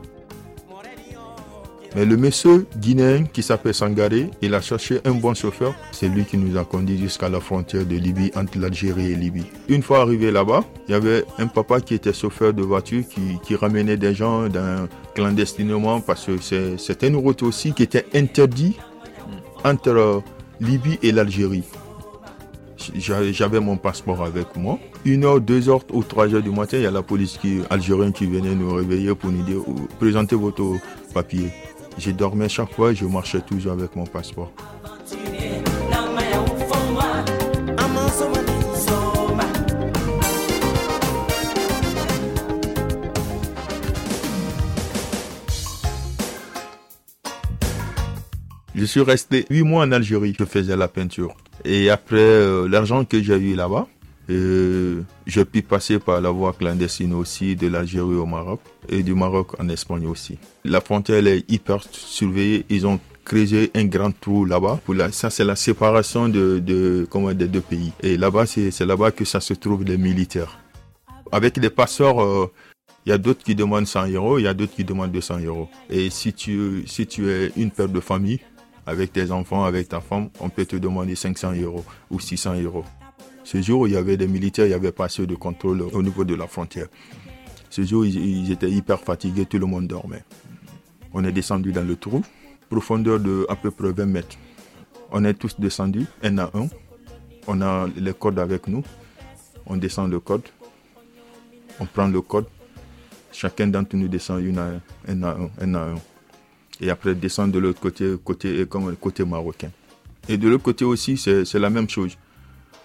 Mais le monsieur guinéen qui s'appelle Sangaré, il a cherché un bon chauffeur. C'est lui qui nous a conduits jusqu'à la frontière de Libye, entre l'Algérie et Libye. Une fois arrivé là-bas, il y avait un papa qui était chauffeur de voiture qui ramenait des gens clandestinement parce que c'était une route aussi qui était interdite entre Libye et l'Algérie. J'avais mon passeport avec moi. 1h, 2h ou 3h du matin, il y a la police algérienne qui venait nous réveiller pour nous dire « Présentez votre papier ». Je dormais chaque fois et je marchais toujours avec mon passeport. Je suis resté 8 mois en Algérie, je faisais la peinture. Et après l'argent que j'ai eu là-bas, j'ai pu passer par la voie clandestine aussi de l'Algérie au Maroc et du Maroc en Espagne aussi. La frontière elle est hyper surveillée, ils ont créé un grand trou là-bas. Ça c'est la séparation des deux pays. Et là-bas c'est là-bas que ça se trouve les militaires. Avec les passeurs, il y a d'autres qui demandent 100 €, il y a d'autres qui demandent 200 €. Et si tu es une père de famille, avec tes enfants, avec ta femme, on peut te demander 500 € ou 600 €. Ce jour, il y avait des militaires, il n'y avait pas assez de contrôle au niveau de la frontière. Ce jour, ils étaient hyper fatigués, tout le monde dormait. On est descendu dans le trou, profondeur de à peu près 20 mètres. On est tous descendus, un à un. On a les codes avec nous. On descend le code. On prend le code. Chacun d'entre nous descend un à un. Et après, descend de l'autre côté marocain. Et de l'autre côté aussi, c'est la même chose.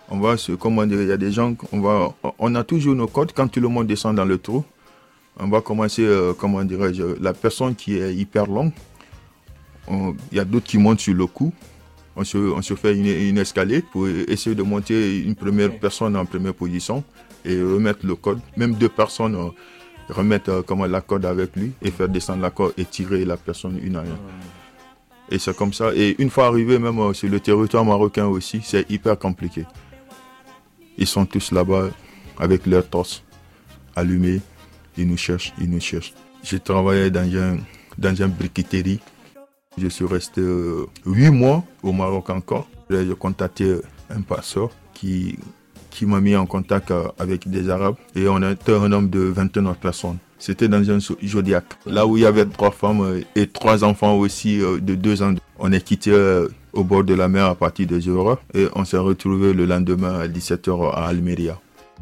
On va comment dire, il y a des gens, on a toujours nos codes. Quand tout le monde descend dans le trou, on va commencer, comment dirais-je, la personne qui est hyper longue. Il y a d'autres qui montent sur le cou. On se fait une escalier pour essayer de monter une première personne en première position et remettre le code. Même 2 personnes remettre la corde avec lui et faire descendre la corde et tirer la personne une à une. Et c'est comme ça. Et une fois arrivé même sur le territoire marocain aussi, c'est hyper compliqué. Ils sont tous là-bas avec leurs torses allumés. Ils nous cherchent. J'ai travaillé dans une briqueterie. Je suis resté 8 mois au Maroc encore. J'ai contacté un passeur qui m'a mis en contact avec des Arabes. Et on était un nombre de 29 personnes. C'était dans un Zodiac. Là où il y avait 3 femmes et 3 enfants aussi de 2 ans. On est quitté au bord de la mer à partir de 0h. Et on s'est retrouvé le lendemain à 17h à Almeria.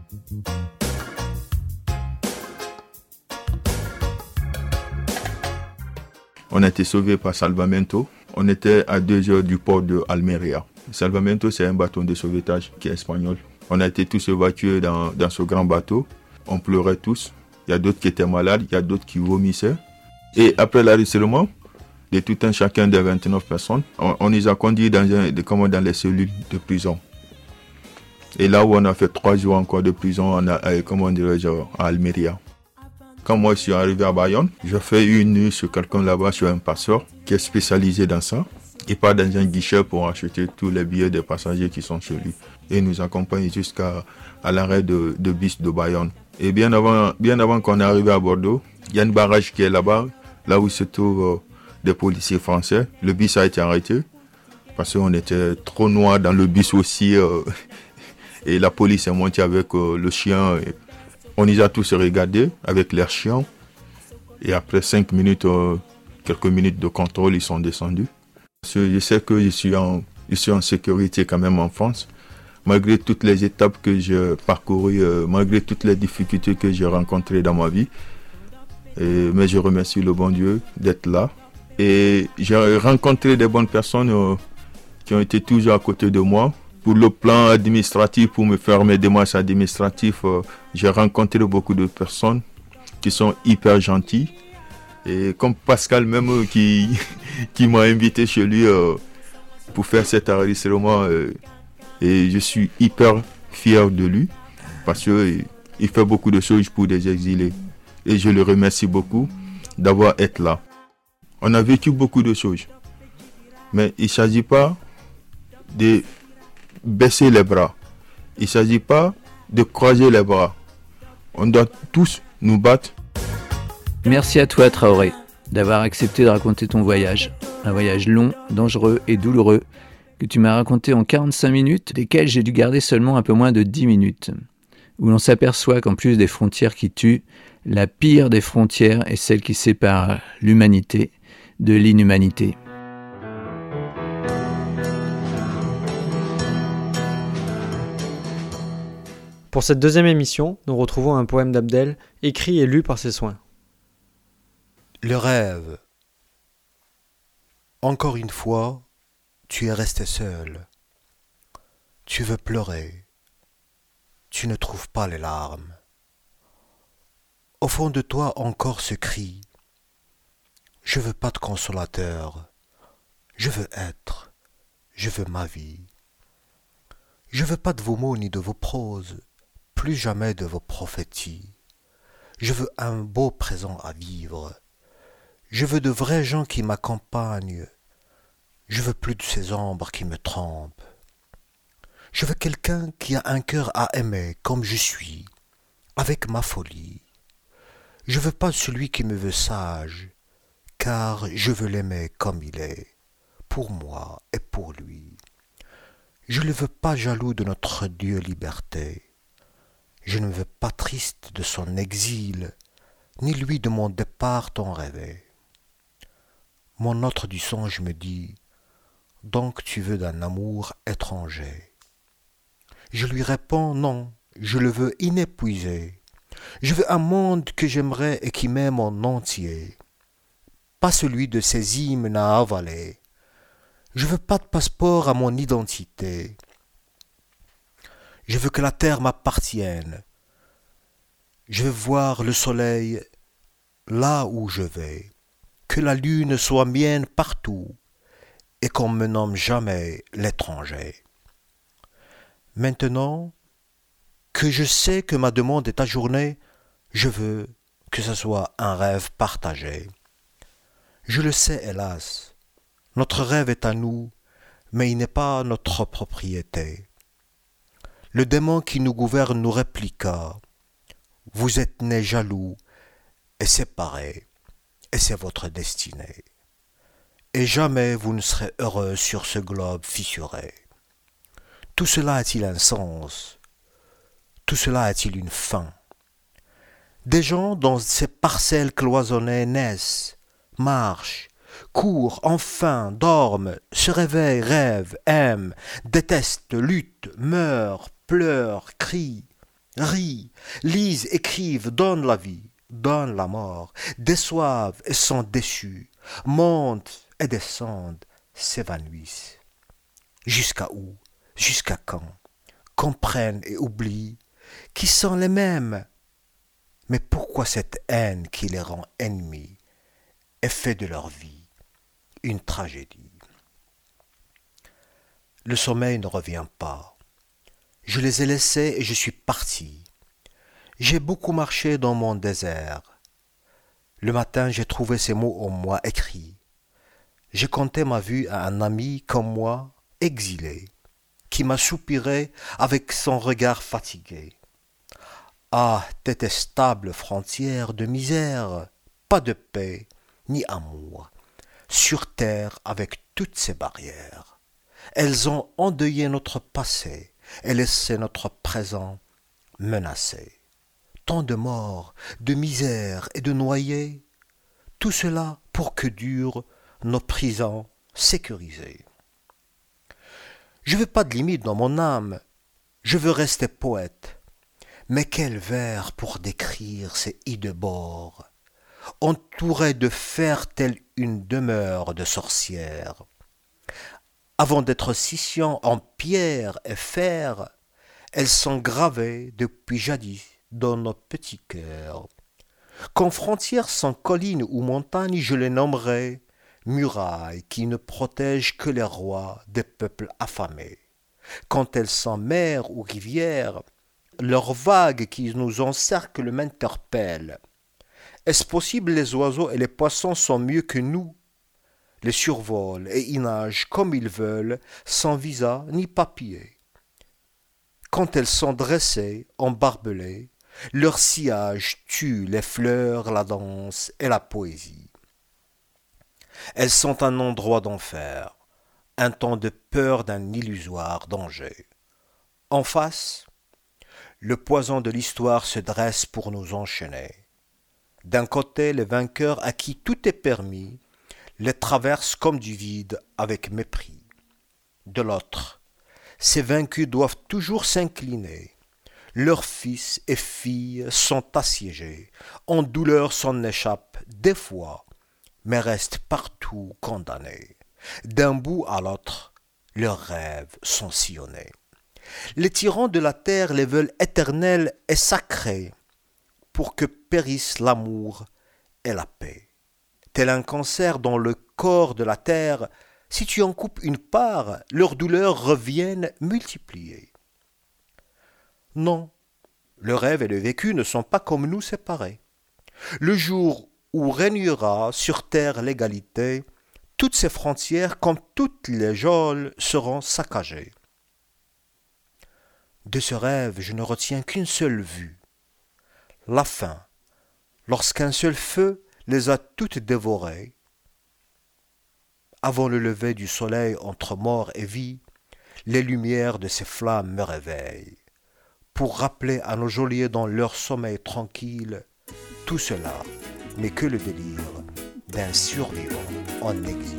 On a été sauvé par Salvamento. On était à 2 heures du port de Almeria. Salvamento, c'est un bateau de sauvetage qui est espagnol. On a été tous évacués dans ce grand bateau. On pleurait tous. Il y a d'autres qui étaient malades, il y a d'autres qui vomissaient. Et après l'enregistrement de tout un chacun des 29 personnes, on les a conduits dans les cellules de prison. Et là où on a fait 3 jours encore de prison, à Almeria. Quand moi je suis arrivé à Bayonne, j'ai fait une nuit sur quelqu'un là-bas, sur un passeur qui est spécialisé dans ça. Il part dans un guichet pour acheter tous les billets des passagers qui sont chez lui. Et il nous accompagne jusqu'à l'arrêt de bus de Bayonne. Et bien avant qu'on arrive à Bordeaux, il y a un barrage qui est là-bas, là où se trouvent des policiers français. Le bus a été arrêté parce qu'on était trop noirs dans le bus aussi. Et la police est montée avec le chien. On les a tous regardés avec leurs chiens. Et après 5 minutes, quelques minutes de contrôle, ils sont descendus. Je sais que je suis en sécurité quand même en France. Malgré toutes les étapes que j'ai parcourues, malgré toutes les difficultés que j'ai rencontrées dans ma vie. Mais je remercie le bon Dieu d'être là. Et j'ai rencontré des bonnes personnes qui ont été toujours à côté de moi. Pour le plan administratif, pour me faire mes démarches administratives, j'ai rencontré beaucoup de personnes qui sont hyper gentilles. Et comme Pascal même qui m'a invité chez lui pour faire cet enregistrement. Et je suis hyper fier de lui parce qu'il fait beaucoup de choses pour des exilés. Et je le remercie beaucoup d'avoir été là. On a vécu beaucoup de choses. Mais il ne s'agit pas de baisser les bras. Il ne s'agit pas de croiser les bras. On doit tous nous battre. Merci à toi, Traoré, d'avoir accepté de raconter ton voyage. Un voyage long, dangereux et douloureux que tu m'as raconté en 45 minutes, desquelles j'ai dû garder seulement un peu moins de 10 minutes. Où l'on s'aperçoit qu'en plus des frontières qui tuent, la pire des frontières est celle qui sépare l'humanité de l'inhumanité. Pour cette deuxième émission, nous retrouvons un poème d'Abdel, écrit et lu par ses soins. Le rêve. Encore une fois, tu es resté seul. Tu veux pleurer. Tu ne trouves pas les larmes. Au fond de toi encore ce cri. Je veux pas de consolateur. Je veux être. Je veux ma vie. Je veux pas de vos mots ni de vos proses. Plus jamais de vos prophéties. Je veux un beau présent à vivre. Je veux de vrais gens qui m'accompagnent. Je veux plus de ces ombres qui me trempent. Je veux quelqu'un qui a un cœur à aimer comme je suis, avec ma folie. Je veux pas celui qui me veut sage, car je veux l'aimer comme il est, pour moi et pour lui. Je ne le veux pas jaloux de notre Dieu liberté. Je ne veux pas triste de son exil, ni lui de mon départ tant rêvé. Mon autre du songe me dit, donc tu veux d'un amour étranger. Je lui réponds non, je le veux inépuisé. Je veux un monde que j'aimerais et qui m'aime en entier. Pas celui de ces hymnes à avaler. Je veux pas de passeport à mon identité. Je veux que la terre m'appartienne. Je veux voir le soleil là où je vais, que la lune soit mienne partout et qu'on me nomme jamais l'étranger. Maintenant que je sais que ma demande est ajournée, je veux que ce soit un rêve partagé. Je le sais, hélas, notre rêve est à nous, mais il n'est pas notre propriété. Le démon qui nous gouverne nous répliqua. Vous êtes nés jaloux et séparés, et c'est votre destinée. Et jamais vous ne serez heureux sur ce globe fissuré. Tout cela a-t-il un sens? Tout cela a-t-il une fin? Des gens dans ces parcelles cloisonnées naissent, marchent, courent, enfin, dorment, se réveillent, rêvent, aiment, détestent, luttent, meurent, pleurent, crient, rient, lisent, écrivent, donnent la vie, donnent la mort, déçoivent et sont déçus, montent et descendent, s'évanouissent. Jusqu'à où? Jusqu'à quand? Comprennent et oublient qui sont les mêmes. Mais pourquoi cette haine qui les rend ennemis et fait de leur vie une tragédie? Le sommeil ne revient pas. Je les ai laissés et je suis parti. J'ai beaucoup marché dans mon désert. Le matin, j'ai trouvé ces mots en moi écrits. J'ai conté ma vue à un ami comme moi, exilé, qui m'a soupiré avec son regard fatigué. Ah, détestable frontière de misère, pas de paix ni amour, sur terre avec toutes ces barrières. Elles ont endeuillé notre passé et laissé notre présent menacé. Tant de morts, de misère et de noyés, tout cela pour que durent nos prisons sécurisées. Je veux pas de limite dans mon âme, je veux rester poète. Mais quel vers pour décrire ces hideux-bords, entourés de fer telle une demeure de sorcières. Avant d'être scission en pierre et fer, elles sont gravées depuis jadis dans nos petits cœurs. Quand frontières sont collines ou montagnes, je les nommerai murailles qui ne protègent que les rois des peuples affamés. Quand elles sont mers ou rivières, leurs vagues qui nous encerclent m'interpellent. Est-ce possible les oiseaux et les poissons sont mieux que nous? Les survolent et y nagent comme ils veulent, sans visa ni papier. Quand elles sont dressées, embarbelées, leur sillage tue les fleurs, la danse et la poésie. Elles sont un endroit d'enfer, un temps de peur d'un illusoire danger. En face, le poison de l'histoire se dresse pour nous enchaîner. D'un côté, les vainqueurs à qui tout est permis les traversent comme du vide avec mépris. De l'autre, ces vaincus doivent toujours s'incliner. Leurs fils et filles sont assiégés. En douleur s'en échappent des fois, mais restent partout condamnés. D'un bout à l'autre, leurs rêves sont sillonnés. Les tyrans de la terre les veulent éternels et sacrés, pour que périssent l'amour et la paix. Tel un cancer dans le corps de la terre, si tu en coupes une part, leurs douleurs reviennent multipliées. Non, le rêve et le vécu ne sont pas comme nous séparés. Le jour où régnera sur terre l'égalité, toutes ces frontières, comme toutes les geôles, seront saccagées. De ce rêve, je ne retiens qu'une seule vue. La fin, lorsqu'un seul feu les a toutes dévorées. Avant le lever du soleil entre mort et vie, les lumières de ces flammes me réveillent, pour rappeler à nos geôliers dans leur sommeil tranquille, tout cela n'est que le délire d'un survivant en exil.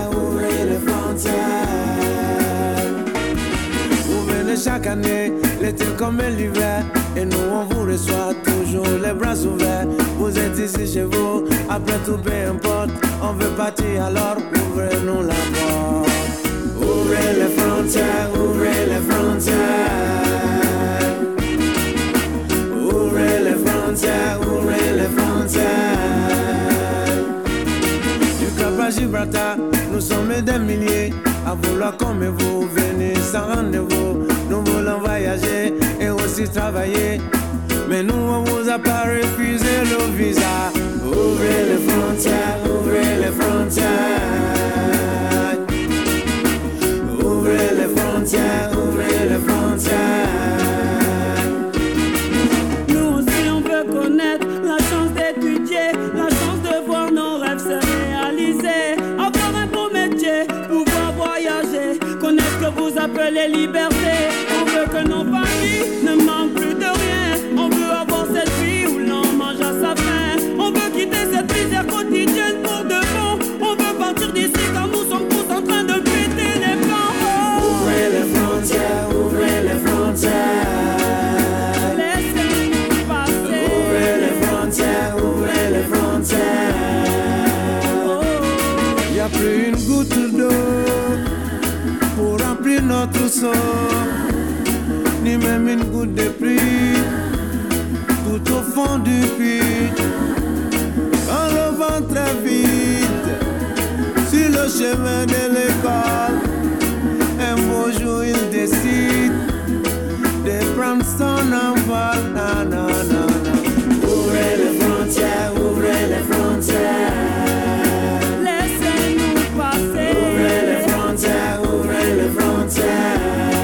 Chaque année, les été comme l'hiver, et nous on vous reçoit toujours les bras ouverts. Vous êtes ici chez vous, après tout peu importe. On veut partir alors, ouvrez-nous la porte. Ouvrez les frontières, ouvrez les frontières. Ouvrez les frontières, ouvrez les frontières. Du Cap à Gibraltar, nous sommes des milliers à vouloir comme vous venir sans rendez-vous. Nous voulons voyager et aussi travailler, mais nous on vous a pas refusé le visa. Ouvrez les frontières, ouvrez les frontières. Ouvrez les frontières, ouvrez les frontières. Nous aussi on veut connaître la chance d'étudier, la chance de voir nos rêves se réaliser, avoir un beau métier, pouvoir voyager, connaître ce que vous appelez liberté. On veut que nos familles ne manquent plus de rien. On veut avoir cette vie où l'on mange à sa faim. On veut quitter cette misère quotidienne pour de bon. On veut partir d'ici car nous sommes tous en train de péter les plans. Ouvrez les frontières, ouvrez les frontières. Laissez-nous passer. Ouvrez les frontières, ouvrez les frontières. Y'a plus une goutte d'eau pour remplir notre seau, ni même une goutte de pluie tout au fond du puits. On le vent très vite sur le chemin de l'école. Un beau jour il décide de prendre son envol. Non, non, non, non. Ouvrez les frontières, ouvrez les frontières. Laissez-nous passer. Ouvrez les frontières, ouvrez les frontières.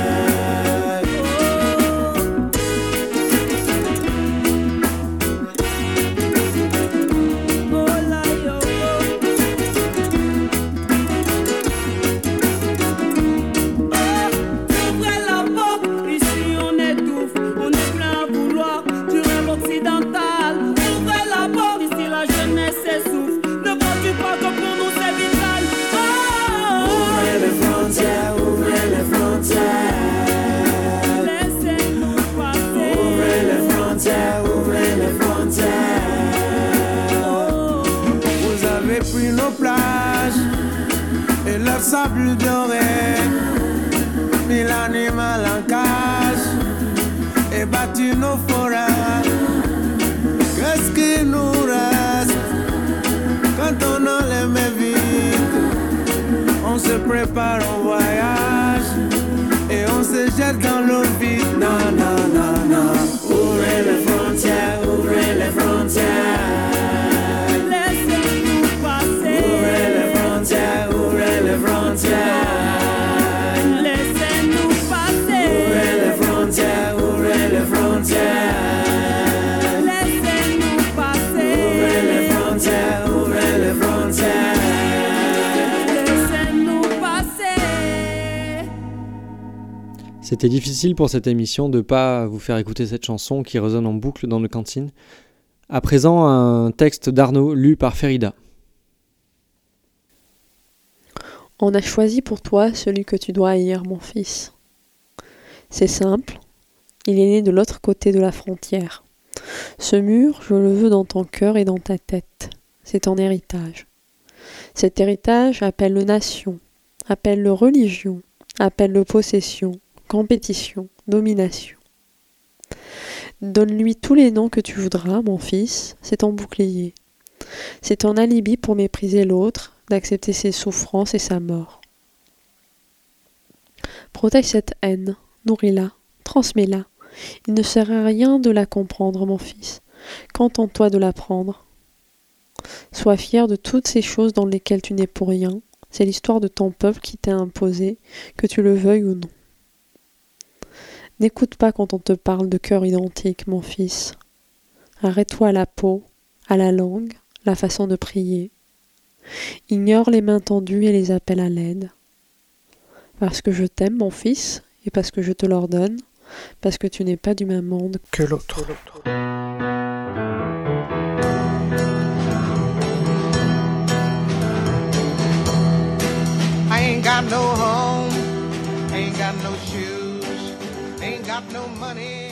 Pris nos plages et leur sable doré, mis l'animal en cage et battu nos forêts. Qu'est-ce qui nous reste quand on a les mains vides? On se prépare au voyage et on se jette dans l'eau vide. Non, non, non, non. Ouvrez les frontières, ouvrez les frontières. Laissez-nous passer. Ouvrez les frontières, ouvrez les frontières. Laissez-nous passer. Ouvrez les frontières, ouvrez les frontières. Laissez-nous passer. C'était difficile pour cette émission de ne pas vous faire écouter cette chanson qui résonne en boucle dans nos cantines. À présent, un texte d'Arnaud lu par Ferida. On a choisi pour toi celui que tu dois haïr, mon fils. C'est simple, il est né de l'autre côté de la frontière. Ce mur, je le veux dans ton cœur et dans ta tête. C'est ton héritage. Cet héritage appelle-le nation, appelle-le religion, appelle-le possession, compétition, domination. Donne-lui tous les noms que tu voudras, mon fils, c'est ton bouclier. C'est ton alibi pour mépriser l'autre, d'accepter ses souffrances et sa mort. Protège cette haine, nourris-la, transmets-la. Il ne sert à rien de la comprendre, mon fils. Contente-toi de l'apprendre. Sois fier de toutes ces choses dans lesquelles tu n'es pour rien. C'est l'histoire de ton peuple qui t'a imposé, que tu le veuilles ou non. N'écoute pas quand on te parle de cœur identique, mon fils. Arrête-toi à la peau, à la langue, la façon de prier. Ignore les mains tendues et les appels à l'aide. Parce que je t'aime, mon fils, et parce que je te l'ordonne, parce que tu n'es pas du même monde que l'autre. I ain't got no home, ain't got no shoes, ain't got got no money